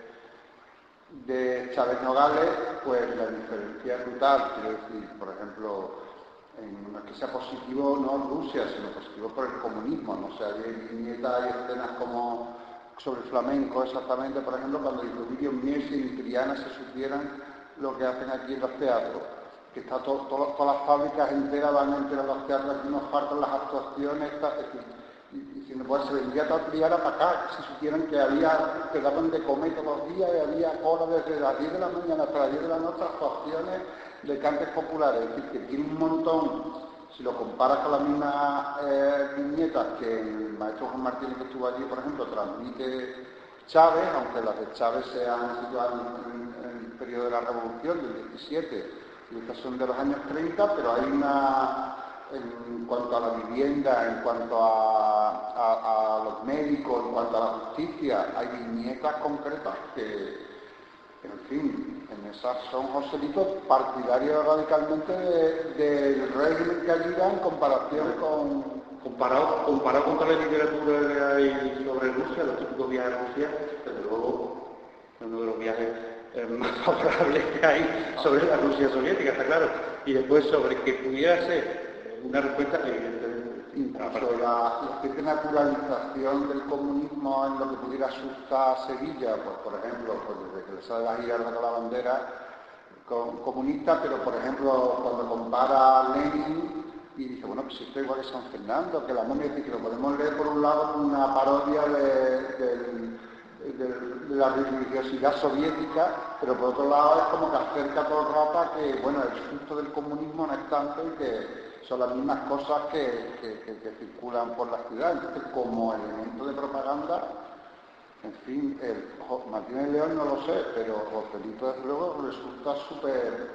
de Chávez Nogales, pues la diferencia es brutal. Quiero decir, por ejemplo, en, no es que sea positivo no Rusia, sino positivo por el comunismo, ¿no? O sea, hay viñetas y escenas como sobre el flamenco, exactamente, por ejemplo, cuando Lidio Mies y Triana se supieran lo que hacen aquí en los teatros, que está todo, todo, todas las fábricas enteras van enteras los teatros, aquí nos faltan las actuaciones, está, es decir, y, y si no puede se vendría toda Triana para acá, si supieran que había, que daban de comer todos los días y había cola desde las diez de la mañana hasta las diez de la noche, actuaciones de cantes populares, es decir, que tiene un montón. Si lo comparas con las mismas eh, viñetas que el maestro Juan Martínez que estuvo allí, por ejemplo, transmite Chávez, aunque las de Chávez sean situadas en, en el periodo de la Revolución, del diecisiete, y estas son de los años treinta, pero hay una, en cuanto a la vivienda, en cuanto a, a, a los médicos, en cuanto a la justicia, hay viñetas concretas que, en fin, en esas son Joselitos partidarios radicalmente del de, de régimen que allí da en comparación con... Comparado, comparado con toda la literatura que hay sobre Rusia, los típicos viajes a Rusia, desde luego es uno de los viajes eh, más favorables que hay sobre la Rusia soviética, está claro. Y después sobre que pudiera ser una respuesta evidentemente. Incluso la, la cierta naturalización del comunismo en lo que pudiera asustar a Sevilla, pues por ejemplo, pues desde que le sale la girarda con la bandera con, comunista, pero por ejemplo cuando compara a Lenin y dice, bueno, pues esto es igual que San Fernando, que la momia, es decir, que lo podemos leer por un lado como una parodia de, de, de, de la religiosidad soviética, pero por otro lado es como que acerca todo el rato a que, bueno, el susto del comunismo no es tanto y que son las mismas cosas que, que, que, que circulan por la ciudad. Entonces, como elemento de propaganda, en fin, el, Martínez León no lo sé, pero Joselito desde luego resulta súper...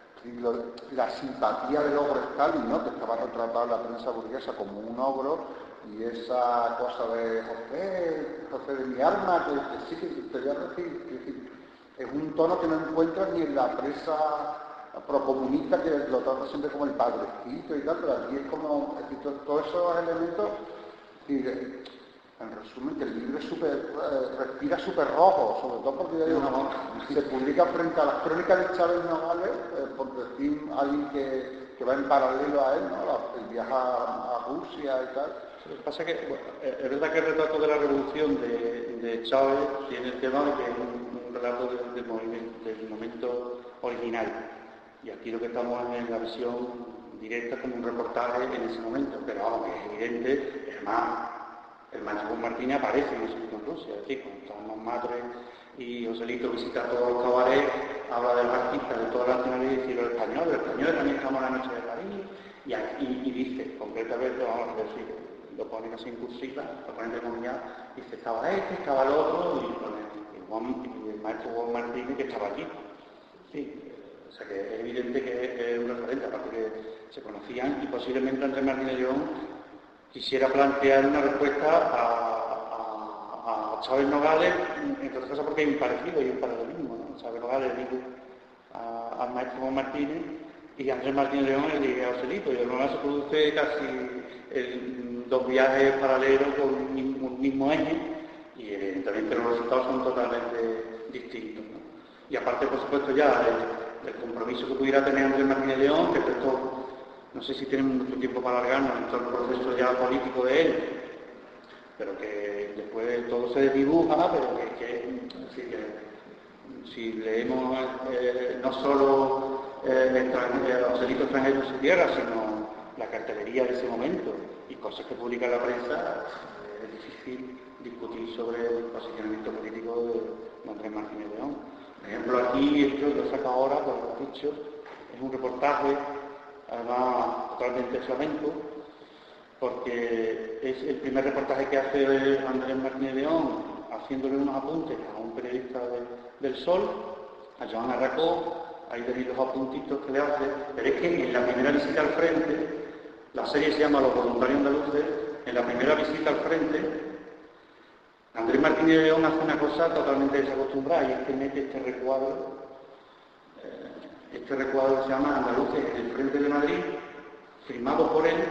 La simpatía del ogro Stalin, ¿no? Que estaba retratado en la prensa burguesa como un ogro, y esa cosa de José, José de mi arma, que, que sí que te voy a decir, que, que es un tono que no encuentras ni en la prensa procomunista, que lo trata siempre como el padrecito y tal, pero aquí es como, es decir, todos esos elementos, y de, en resumen, que el libro es super, eh, respira súper rojo, sobre todo porque digo, no, se publica frente a las crónicas de Chávez Nogales, eh, por decir alguien que, que va en paralelo a él, ¿no? El viaje a, a Rusia y tal. Lo que pasa es que, bueno, es verdad que el retrato de la revolución de, de Chávez tiene el tema de que es un, un relato del, del, movimiento, del momento original. Y aquí lo que estamos es en la visión directa como un reportaje en ese momento, pero vamos, que es evidente, además, el maestro Martínez aparece en ese en Rusia, es decir, cuando estamos Madre y Joselito visita todos los cabarets, habla de los artistas de todas las nacionalidades y los españoles, los españoles también estamos la noche de París, y, y, y dice, concretamente, vamos a decir, lo ponen así en cursiva, lo ponen de comunidad, dice, estaba este, estaba el otro, y, y, Juan, y el maestro Juan Martínez que estaba allí. Sí, o sea que es evidente que es un referente, aparte que se conocían, y posiblemente Andrés Martínez León quisiera plantear una respuesta a, a, a Chávez Nogales, entre otras cosas porque hay un parecido y un paralelismo, ¿no? Chávez Nogales le dijo al maestro Juan Martínez y Andrés Martínez León le dice a Joselito, y de alguna manera se produce casi el, dos viajes paralelos con un mismo, un mismo eje, y evidentemente los resultados son totalmente distintos, ¿no? Y aparte, por supuesto, ya el, el compromiso que pudiera tener Andrés Martínez León, que esto no sé si tienen mucho tiempo para alargarnos en todo el proceso ya político de él, pero que después todo se desdibuja, pero que, que, sí, que si leemos eh, no solo eh, los delitos extranjeros en su tierra, sino la cartelería de ese momento y cosas que publica la prensa, eh, es difícil discutir sobre el posicionamiento político de Andrés Martínez León. Por ejemplo, aquí, esto lo saco ahora, por lo que he dicho, es un reportaje además totalmente flamenco, porque es el primer reportaje que hace Andrés Martínez León, haciéndole unos apuntes a un periodista de, del Sol, a Joan Arracó, ahí tenéis los apuntitos que le hace, pero es que en la primera visita al frente, la serie se llama Los Voluntarios Andaluces, en la primera visita al frente, Andrés Martínez de León hace una cosa totalmente desacostumbrada y es que mete este recuadro, eh, este recuadro se llama Andaluces en el frente de Madrid, firmado por él,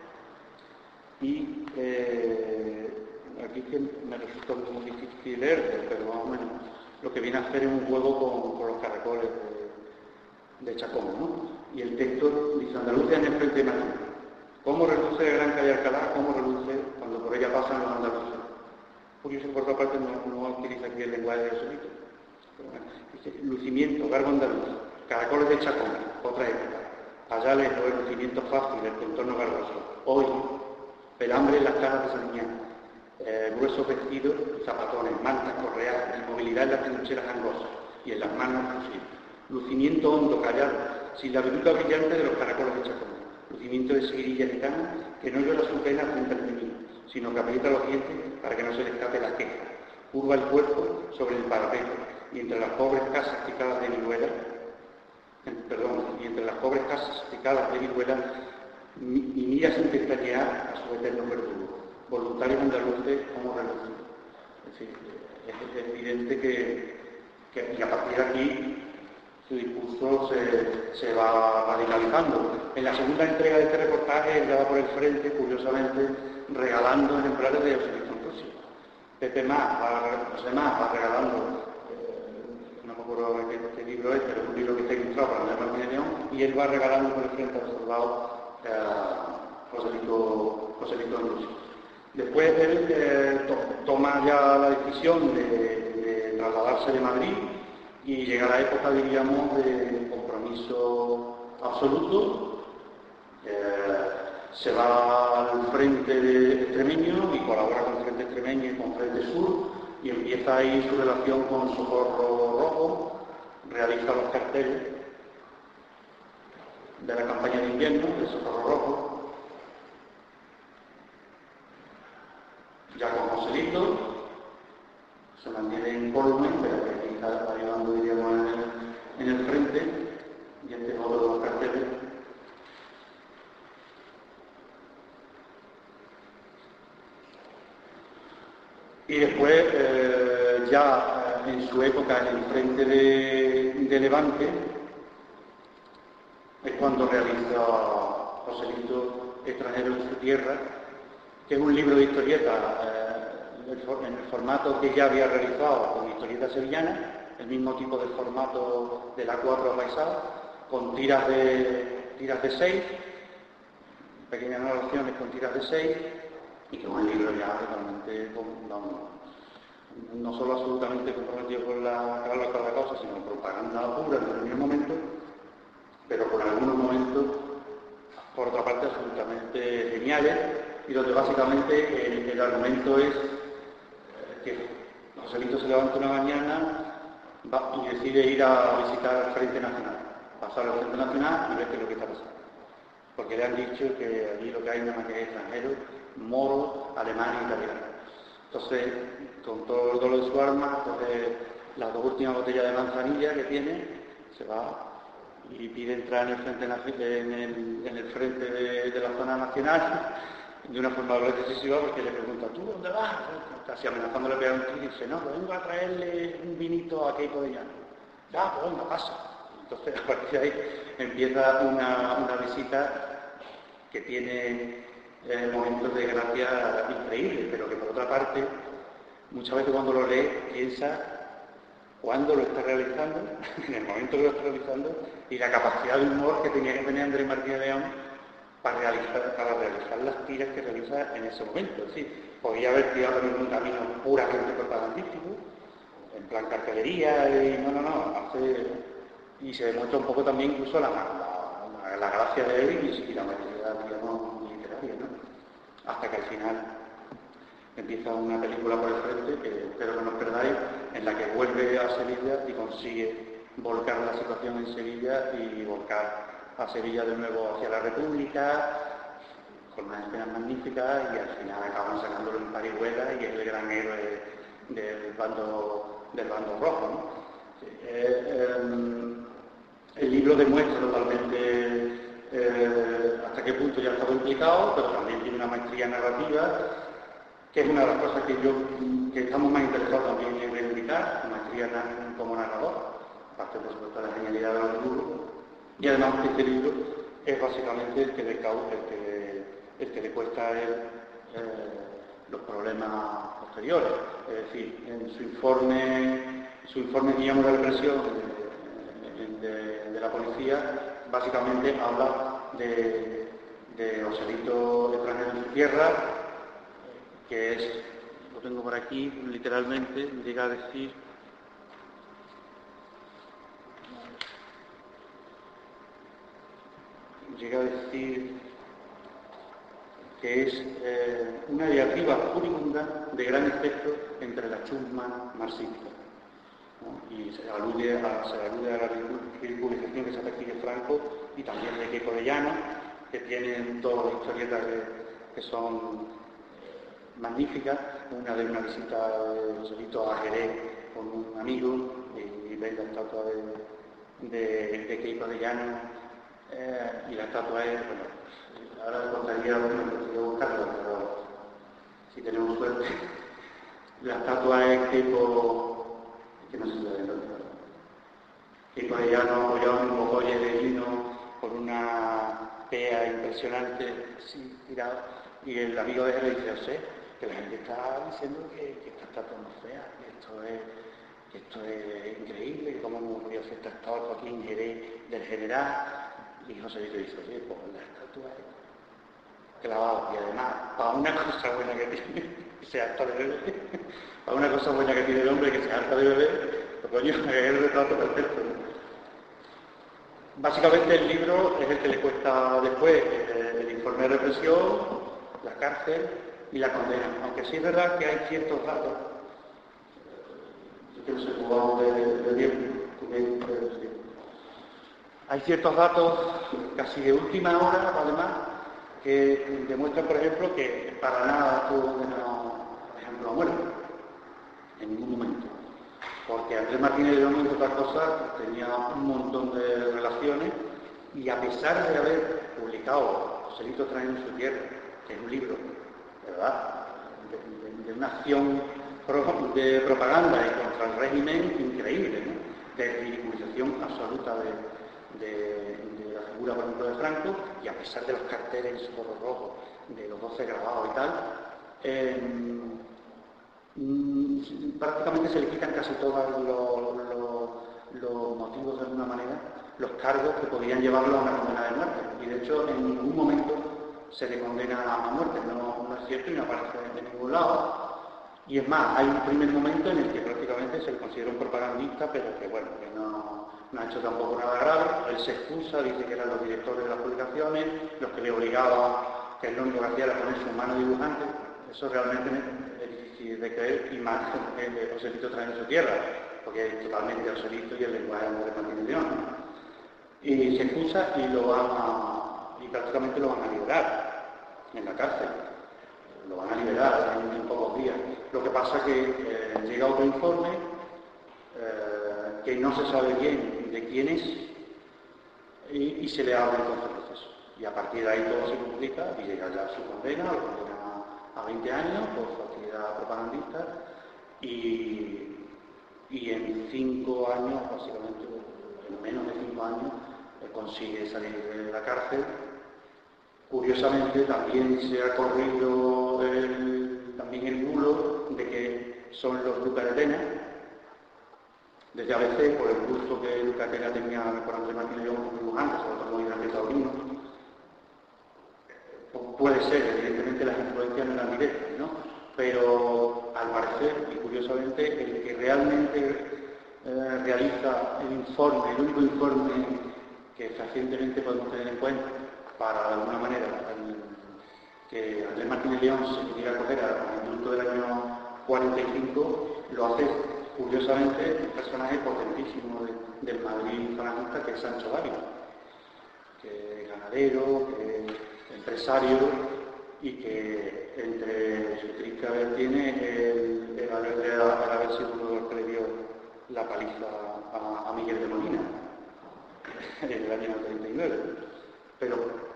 y eh, aquí que me resulta muy difícil leerlo, pero más o menos lo que viene a hacer es un juego con, con los caracoles de, de Chacón, ¿no? Y el texto dice Andalucía en el frente de Madrid. ¿Cómo reluce el Gran Calle Alcalá? ¿Cómo reluce cuando por ella pasan los andaluces? Curioso, por otra parte, no, no utiliza aquí el lenguaje de Joselito. Dice, lucimiento, garbo andaluz, caracoles de Chacón, otra época. Allá lejos el lucimiento fácil, el contorno garboso. Hoy, pelambre en las caras de San Niñán, eh, gruesos vestidos y zapatones, mantas, correas, inmovilidad en las trincheras angostas y en las manos fusil. Lucimiento hondo, callado, sin la viruta brillante de los caracoles de Chacón. Lucimiento de seguirilla gitana que no llora su pena frente al enemigo, sino que aprieta los dientes para que no se le escape la queja. Curva el cuerpo sobre el parapeto y entre las pobres casas picadas de viruela, perdón, y entre las pobres casas picadas de viruela, y mira sin pestañear a su eterno verdugo. Voluntarios andaluces como relucidos. Es decir, es, es evidente que, que y a partir de aquí su discurso se, se va radicalizando. En la segunda entrega de este reportaje, él ya va por el frente, curiosamente, regalando ejemplares de Joselito Ambrosio. Pepe Más va, José Más va regalando, eh, no me acuerdo de qué, qué libro es, pero es un libro que está ilustrado para Andrés Martínez de León, y él va regalando por el frente al soldado eh, Joselito, Joselito Ambrosio. Después él eh, to, toma ya la decisión de, de trasladarse de Madrid, y llega la época, diríamos, de compromiso absoluto. Eh, se va al frente de Extremeño y colabora con Frente Extremeño y con Frente Sur y empieza ahí su relación con Socorro Rojo, realiza los carteles de la campaña de invierno de Socorro Rojo, ya con Joselito, se mantiene en Colmen, pero que aquí está ayudando, diríamos, en el, en el frente, y este es otro de los carteles. Y después, eh, ya en su época, en el frente de, de Levante, es cuando realiza Joselito Extranjero en su tierra, que es un libro de historieta, eh, en el formato que ya había realizado con historieta sevillana, el mismo tipo de formato de la cuatro apaisada, con tiras de tiras de seis, pequeñas narraciones con tiras de seis, y que es un libro ya realmente no, no solo absolutamente comprometido con la, con la causa, sino propaganda pura en el mismo momento, pero con algunos momentos, por otra parte, absolutamente geniales, y donde básicamente el, el argumento es que Joselito se levanta una mañana va, y decide ir a visitar el Frente Nacional, pasar al Frente Nacional y ver qué es lo que está pasando. Porque le han dicho que allí lo que hay nada más que extranjeros, moros, alemanes y italianos. Entonces, con todo el dolor de su alma, coge las dos últimas botellas de manzanilla que tiene, se va y pide entrar en el frente, en el, en el frente de, de la zona nacional de una forma decisiva, porque le pregunta, ¿tú dónde vas? Casi amenazándole a pegar un tiro y dice, no, pues vengo a traerle un vinito a Keiko de Llano. Ya, pues venga, pasa. Entonces, a partir de ahí empieza una, una visita que tiene eh, momentos de gracia increíbles, pero que por otra parte, muchas veces cuando lo lee, piensa cuándo lo está realizando, en el momento que lo está realizando, y la capacidad de humor que tenía que tener Andrés Martínez de León para realizar, para realizar las tiras que realiza en ese momento. Es decir, podía haber tirado en un camino puramente propagandístico, en plan cartelería, y no, no, no, hace, y se demuestra un poco también incluso la, la, la, la gracia de él y, y la materialidad, digamos, literaria, ¿no? Hasta que al final empieza una película por el frente, que espero que no os perdáis, en la que vuelve a Sevilla y consigue volcar la situación en Sevilla y volcar a Sevilla de nuevo hacia la República, con unas escenas magníficas, y al final acaban sacándolo en parihuela y es el gran héroe del bando, del bando rojo, ¿no? Eh, eh, el libro demuestra totalmente eh, hasta qué punto ya estaba implicado, pero también tiene una maestría narrativa que es una de las cosas que yo, que estamos más interesados también en reivindicar, maestría como narrador, aparte por supuesto de la genialidad de los dibujos, y además este libro es básicamente el que le, causa, el que le, el que le cuesta a él eh, los problemas posteriores. Es decir, en su informe, su informe guiamos de represión de, de, de la policía, básicamente habla de, de Joselito extranjero en su tierra, que es, lo tengo por aquí, literalmente, llega a decir, llega a decir que es eh, una diatriba furibunda de gran efecto entre la chusma marxista, ¿no? Y se alude, a, se alude a la ridiculización que se hace aquí de Franco y también de Keiko de Llano, que tienen dos historietas que, que son magníficas, una de una visita de Joselito a Jerez con un amigo y, y veis la estatua de, de, de Keiko de Llano eh, y la estatua es, bueno, ahora os contaría una que yo buscarla, pero si tenemos suerte, la estatua es Keiko, que no sé si la de Keiko de Llano apoyado en un bocolle de vino con una pea impresionante, así tirado, y el amigo de él le dice, o sea, que la gente está diciendo que, que esta estatua es muy fea, que esto es, que esto es increíble, que cómo hemos podido hacer esta estatua aquí en Jerez del General. Y José le dice, oye, pues la estatua es clavada, y además, para una cosa buena que tiene, que se harta de beber, para una cosa buena que tiene el hombre que se harta de beber, pues coño, es el retrato perfecto, ¿no? Básicamente el libro es el que le cuesta después el, el informe de represión, la cárcel y la condena, aunque sí es verdad que hay ciertos datos, yo creo que se jugó de, de tiempo, hay ciertos datos casi de última hora, además, que demuestran, por ejemplo, que para nada estuvo condenado, por ejemplo, a muerte, en ningún momento. Porque Andrés Martínez de León, entre otras cosas, tenía un montón de relaciones y a pesar de haber publicado Joselito extranjero en su tierra, que es un libro, ¿verdad?, de, de, de una acción pro, de propaganda y contra el régimen increíble, ¿no?, de ridiculización absoluta de, de, de la figura, por ejemplo, de Franco, y a pesar de los carteles en su color rojo, de los doce grabados y tal, eh, Mm, prácticamente se le quitan casi todos los, los, los motivos, de alguna manera, los cargos que podían llevarlo a una condena de muerte. Y de hecho, en ningún momento se le condena a muerte, no, no es cierto y no aparece de ningún lado. Y es más, hay un primer momento en el que prácticamente se le considera un propagandista, pero que bueno, que no, no ha hecho tampoco nada grave. Él se excusa, dice que eran los directores de las publicaciones, los que le obligaban, que es lo único que hacía era poner su mano dibujante. Eso realmente es difícil de creer, y más de Joselito extranjero en su tierra, porque es totalmente Joselito y el lenguaje de Andrés Martínez de León. Y se excusa y lo van a, y prácticamente lo van a liberar en la cárcel. Lo van a liberar en, en pocos días. Lo que pasa es que eh, llega otro informe eh, que no se sabe bien de quién es y, y se le abre entonces el proceso. Y a partir de ahí todo se complica y llega ya su condena, lo condena a veinte años por su actividad propagandista y, y en cinco años, básicamente, en menos de cinco años, eh, consigue salir de la cárcel. Curiosamente también se ha corrido el, también el bulo de que son los Lucas de Atenas, desde A B C, por el gusto que Lucas de Atenas tenía por Andrés Martínez León como dibujante, sobre todo muy grande taurino. Puede ser, evidentemente las influencias no eran directas, ¿no? Pero al parecer, y curiosamente, el que realmente eh, realiza el informe, el único informe que fehacientemente podemos tener en cuenta para, de alguna manera, el, que Andrés Martínez León se pudiera coger al minuto del año cuarenta y cinco, lo hace curiosamente un personaje potentísimo de, del Madrid franquista, que es Sancho Barrio, que es ganadero, que es empresario y que entre su triste haber tiene el, el, haber, el haber sido uno de los que le dio la paliza a, a Miguel de Molina en el año treinta y nueve. Pero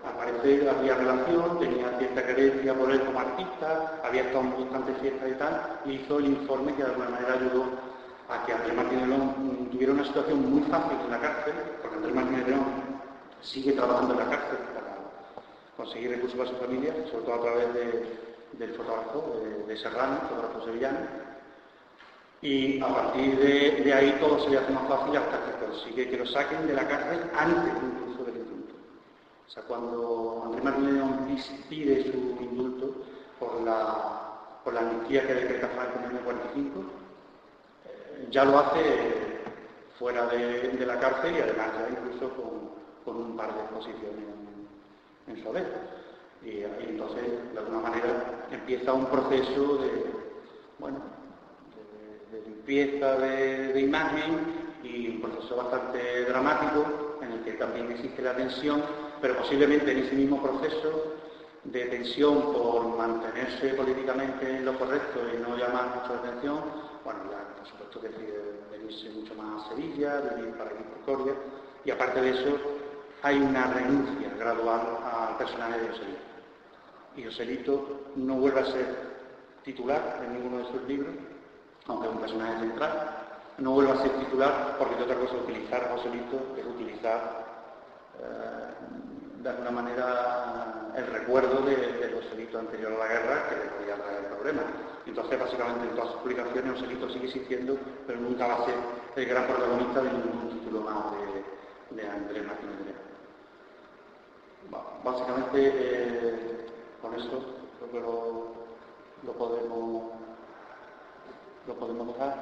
al parecer había relación, tenía cierta creencia por él como artista, había estado en bastantes fiestas y tal, y hizo el informe que de alguna manera ayudó a que Andrés Martínez León tuviera una situación muy fácil en la cárcel, porque Andrés Martínez León sigue trabajando en la cárcel para conseguir recursos para su familia, sobre todo a través de, del fotógrafo de, de Serrano, fotógrafo sevillano, y a partir de, de ahí todo se le hace más fácil hasta que consigue que lo saquen de la cárcel antes incluso del indulto. O sea, cuando Andrés Martínez León pide su indulto por la, por la amnistía que decreta Franco en el año cuarenta y cinco, eh, ya lo hace fuera de, de la cárcel y además ya incluso con, con un par de exposiciones en, en Soler. Y, y entonces, de alguna manera, empieza un proceso de, bueno, de, de limpieza de, de imagen y un proceso bastante dramático en el que también existe la tensión, pero posiblemente en ese mismo proceso de tensión por mantenerse políticamente en lo correcto y no llamar mucho la atención, bueno, ya por supuesto decide venirse mucho más a Sevilla, venir para aquí por Coria, y aparte de eso hay una renuncia gradual al personaje de Joselito. Y Joselito no vuelve a ser titular en ninguno de sus libros, aunque es un personaje central, no vuelve a ser titular porque de otra cosa utilizar a Joselito es utilizar eh, de alguna manera el recuerdo de, de Joselito anterior a la guerra que le podía traer problemas. Entonces, básicamente en todas sus publicaciones Joselito sigue existiendo, pero nunca va a ser el gran protagonista de ningún título más de, de Andrés Martínez León. Básicamente, eh, con eso creo que lo, lo, podemos, lo podemos dejar.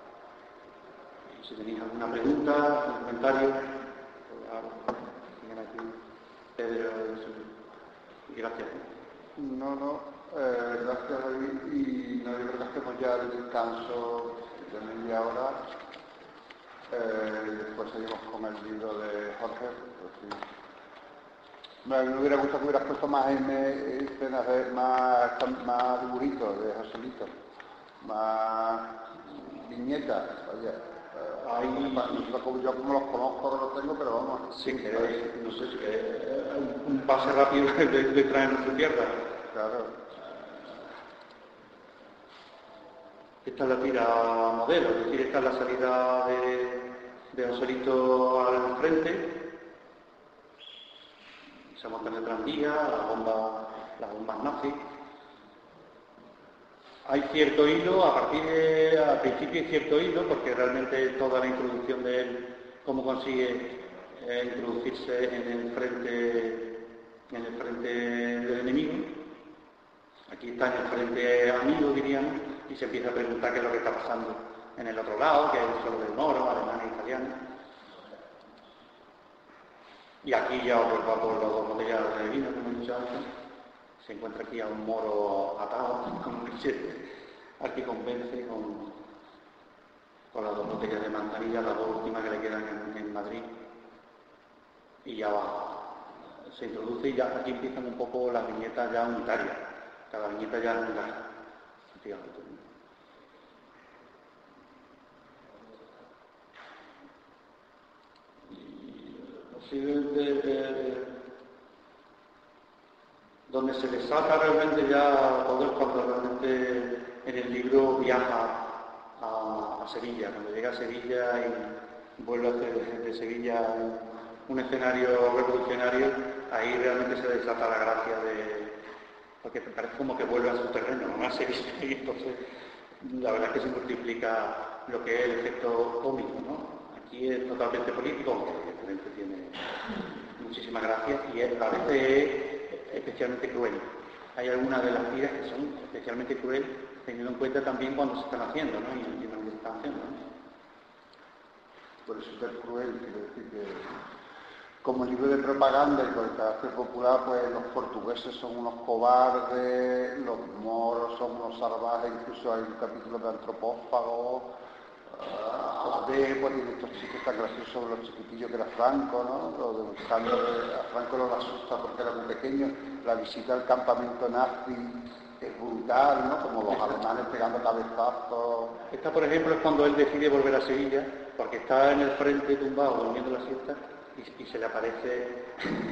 Y si tenéis alguna pregunta, algún comentario, pues ahora siguen aquí Pedro y gracias. No, no, eh, gracias David. Y no, yo creo que hacemos ya el descanso de media hora. Eh, y después seguimos con el libro de Jorge. Pues sí. Me hubiera gustado que hubieras puesto más escenas, más, más dibujitos de Joselito, más viñetas, vaya. Ahí, yo como los conozco, no los tengo, pero vamos. Sí, que no sé si que un, un pase rápido de, de traernos su tierra. Claro. Esta es la tira modelo, es decir, esta es la salida de, de Joselito al frente. Se monta en el tranvía, las bombas, las bombas nazis. Hay cierto hilo, a partir de, al principio hay cierto hilo, porque realmente toda la introducción de él, cómo consigue eh, introducirse en el frente, en el frente del enemigo. Aquí está en el frente amigo, diríamos, y se empieza a preguntar qué es lo que está pasando en el otro lado, que es el suelo del moro, alemán e italiano. Y aquí ya os va por las dos botellas de vino, como he dicho antes. Se encuentra aquí a un moro atado con un billete, al que convence con, con las dos botellas de manzanilla, las dos últimas que le quedan en, en Madrid. Y ya va, se introduce y ya aquí empiezan un poco las viñetas ya unitarias. Cada viñeta ya es un gasto, efectivamente. Posiblemente eh, donde se desata realmente ya todo es cuando realmente en el libro viaja a, a Sevilla, cuando llega a Sevilla y vuelve a hacer de Sevilla un, un escenario revolucionario, ahí realmente se desata la gracia de, porque parece como que vuelve a su terreno, no a Sevilla, y entonces la verdad es que se multiplica lo que es el efecto cómico, ¿no? Aquí es totalmente político, aunque evidentemente tiene muchísima gracia y es, a veces es especialmente cruel. Hay algunas de las tiras que son especialmente crueles, teniendo en cuenta también cuando se están haciendo, ¿no? Y, y cuando se están haciendo, ¿no? Por eso es cruel, quiero decir que como libro de propaganda y por el carácter popular, pues los portugueses son unos cobardes, los moros son unos salvajes, incluso hay un capítulo de antropófagos, uh, de pues, estos chicos tan graciosos sobre los chiquitillos que era Franco, ¿no? Lo de buscando de, a Franco lo asusta porque era muy pequeño, la visita al campamento nazi es brutal, ¿no? Como los alemanes pegando cabezazos. Esta, por ejemplo, es cuando él decide volver a Sevilla, porque está en el frente tumbado durmiendo la siesta y, y se le aparece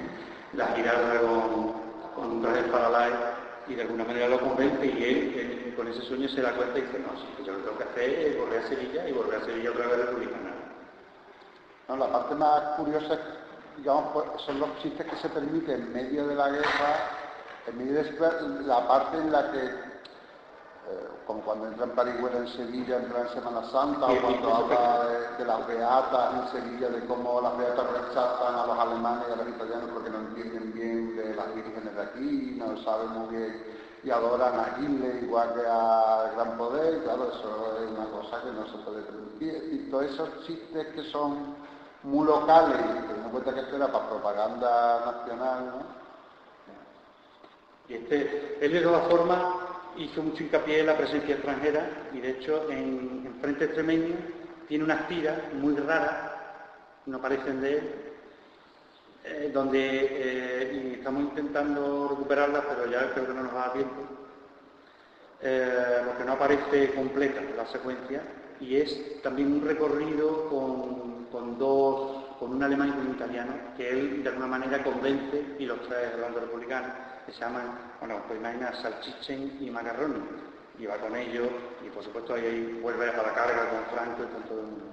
la girarda con, con un traje Faralae y de alguna manera lo convence y él, él con ese sueño se da cuenta y dice, no, sí, yo lo que tengo que hacer es volver a Sevilla y volver a Sevilla otra vez republicana. No, la parte más curiosa, digamos, pues, son los chistes que se permiten en medio de la guerra, en medio de la parte en la que Eh, como cuando entra en Parihuela en Sevilla, entra en Semana Santa, o cuando habla de, de las beatas en Sevilla, de cómo las beatas rechazan a los alemanes y a los italianos porque no entienden bien de las vírgenes de aquí, no saben muy bien, y adoran a Hitler igual que al Gran Poder, y claro, eso es una cosa que no se puede permitir. Y todos esos chistes que son muy locales, teniendo en cuenta que esto era para propaganda nacional, ¿no? Y este, él de todas formas hizo mucho hincapié en la presencia extranjera y de hecho en, en Frente Extremeño tiene unas tiras muy raras, no parecen de él, eh, donde eh, y estamos intentando recuperarlas, pero ya creo que no nos va a dar tiempo, eh, porque no aparece completa la secuencia, y es también un recorrido con, con dos, con un alemán y con un italiano, que él de alguna manera convence y los trae del bando republicano, que se llaman, bueno, pues imagina, salchichen y macarroni, y va con ellos, y por supuesto ahí, ahí vuelve a la carga con Franco y con todo el mundo.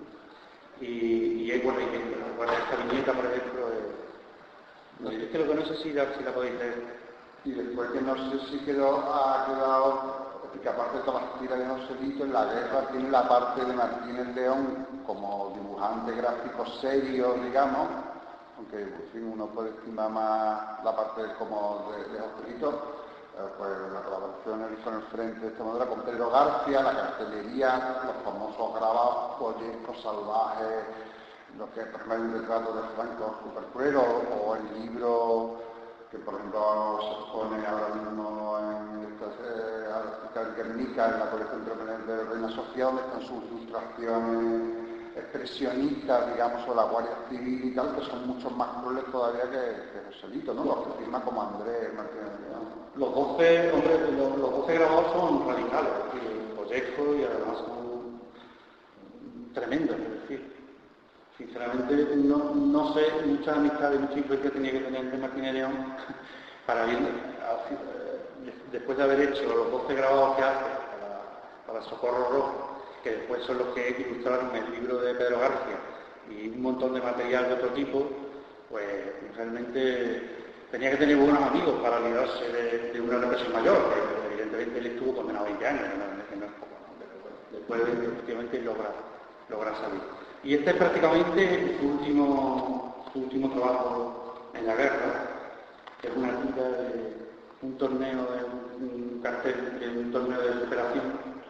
Y, y es bueno, y bueno, esta viñeta, por ejemplo, eh, no, es que lo que no sé si la, si la podéis leer. Y después que no sé si quedó, ha quedado, porque aparte de todas las tiras de Joselito, en la guerra tiene la parte de Martínez León como dibujante gráfico serio, digamos, aunque en fin, uno puede estimar más la parte como de, de Joselito, eh, pues la colaboración él hizo en el frente de esta manera con Pedro García, la cartelería, los famosos grabados, Pollescos Salvajes, lo que es por ejemplo hay un retrato de Franco super cruel, o, o el libro que por ejemplo se expone ahora mismo en esta eh, Guernica, en la colección permanente de Reina Sofía, donde están sus ilustraciones expresionistas, digamos, sobre la Guardia Civil y tal, que son mucho más crueles todavía que, que Joselito, ¿no? Los que firma como Andrés Martínez León. Los doce, hombre, los, los doce grabados son radicales, y Pollesco, y además son tremendos, es decir. Sinceramente, no, no sé, muchas amistades, mucha influencia tenía que tener de Martínez León para bien, después de haber hecho los doce grabados que hace para, para Socorro Rojo, que después son los que ilustraron el libro de Pedro García y un montón de material de otro tipo, pues realmente tenía que tener buenos amigos para librarse de, de una represión mayor, que evidentemente él estuvo condenado a veinte años, que no es poco, ¿no? Después efectivamente logra, logra salir. Y este es prácticamente su último, su último trabajo en la guerra, que es una tira de un torneo, de un cartel de un torneo de superación.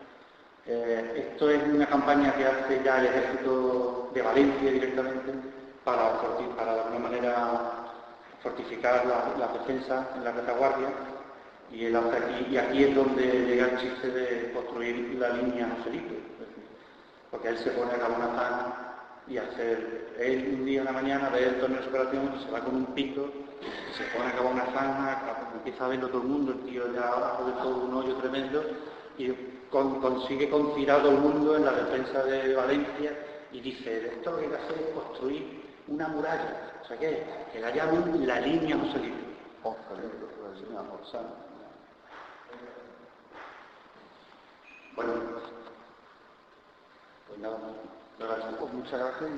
Eh, esto es una campaña que hace ya el ejército de Valencia directamente para, para de alguna manera fortificar la, la defensa en la retaguardia, y él hace aquí, y aquí es donde llega el chiste de construir la línea Joselito. Porque él se pone a cavar una zanja y hacer, él un día en la mañana ve el torneo de superación, se va con un pico, se pone a cavar una zanja, empieza a verlo todo el mundo, el tío ya abajo de todo un hoyo tremendo, y con, consigue conciliar a todo el mundo en la defensa de Valencia, y dice, esto lo que hay que hacer es construir una muralla, o sea que, que la llaman la línea Joselito. Bueno, pues nada más. Pues muchas gracias.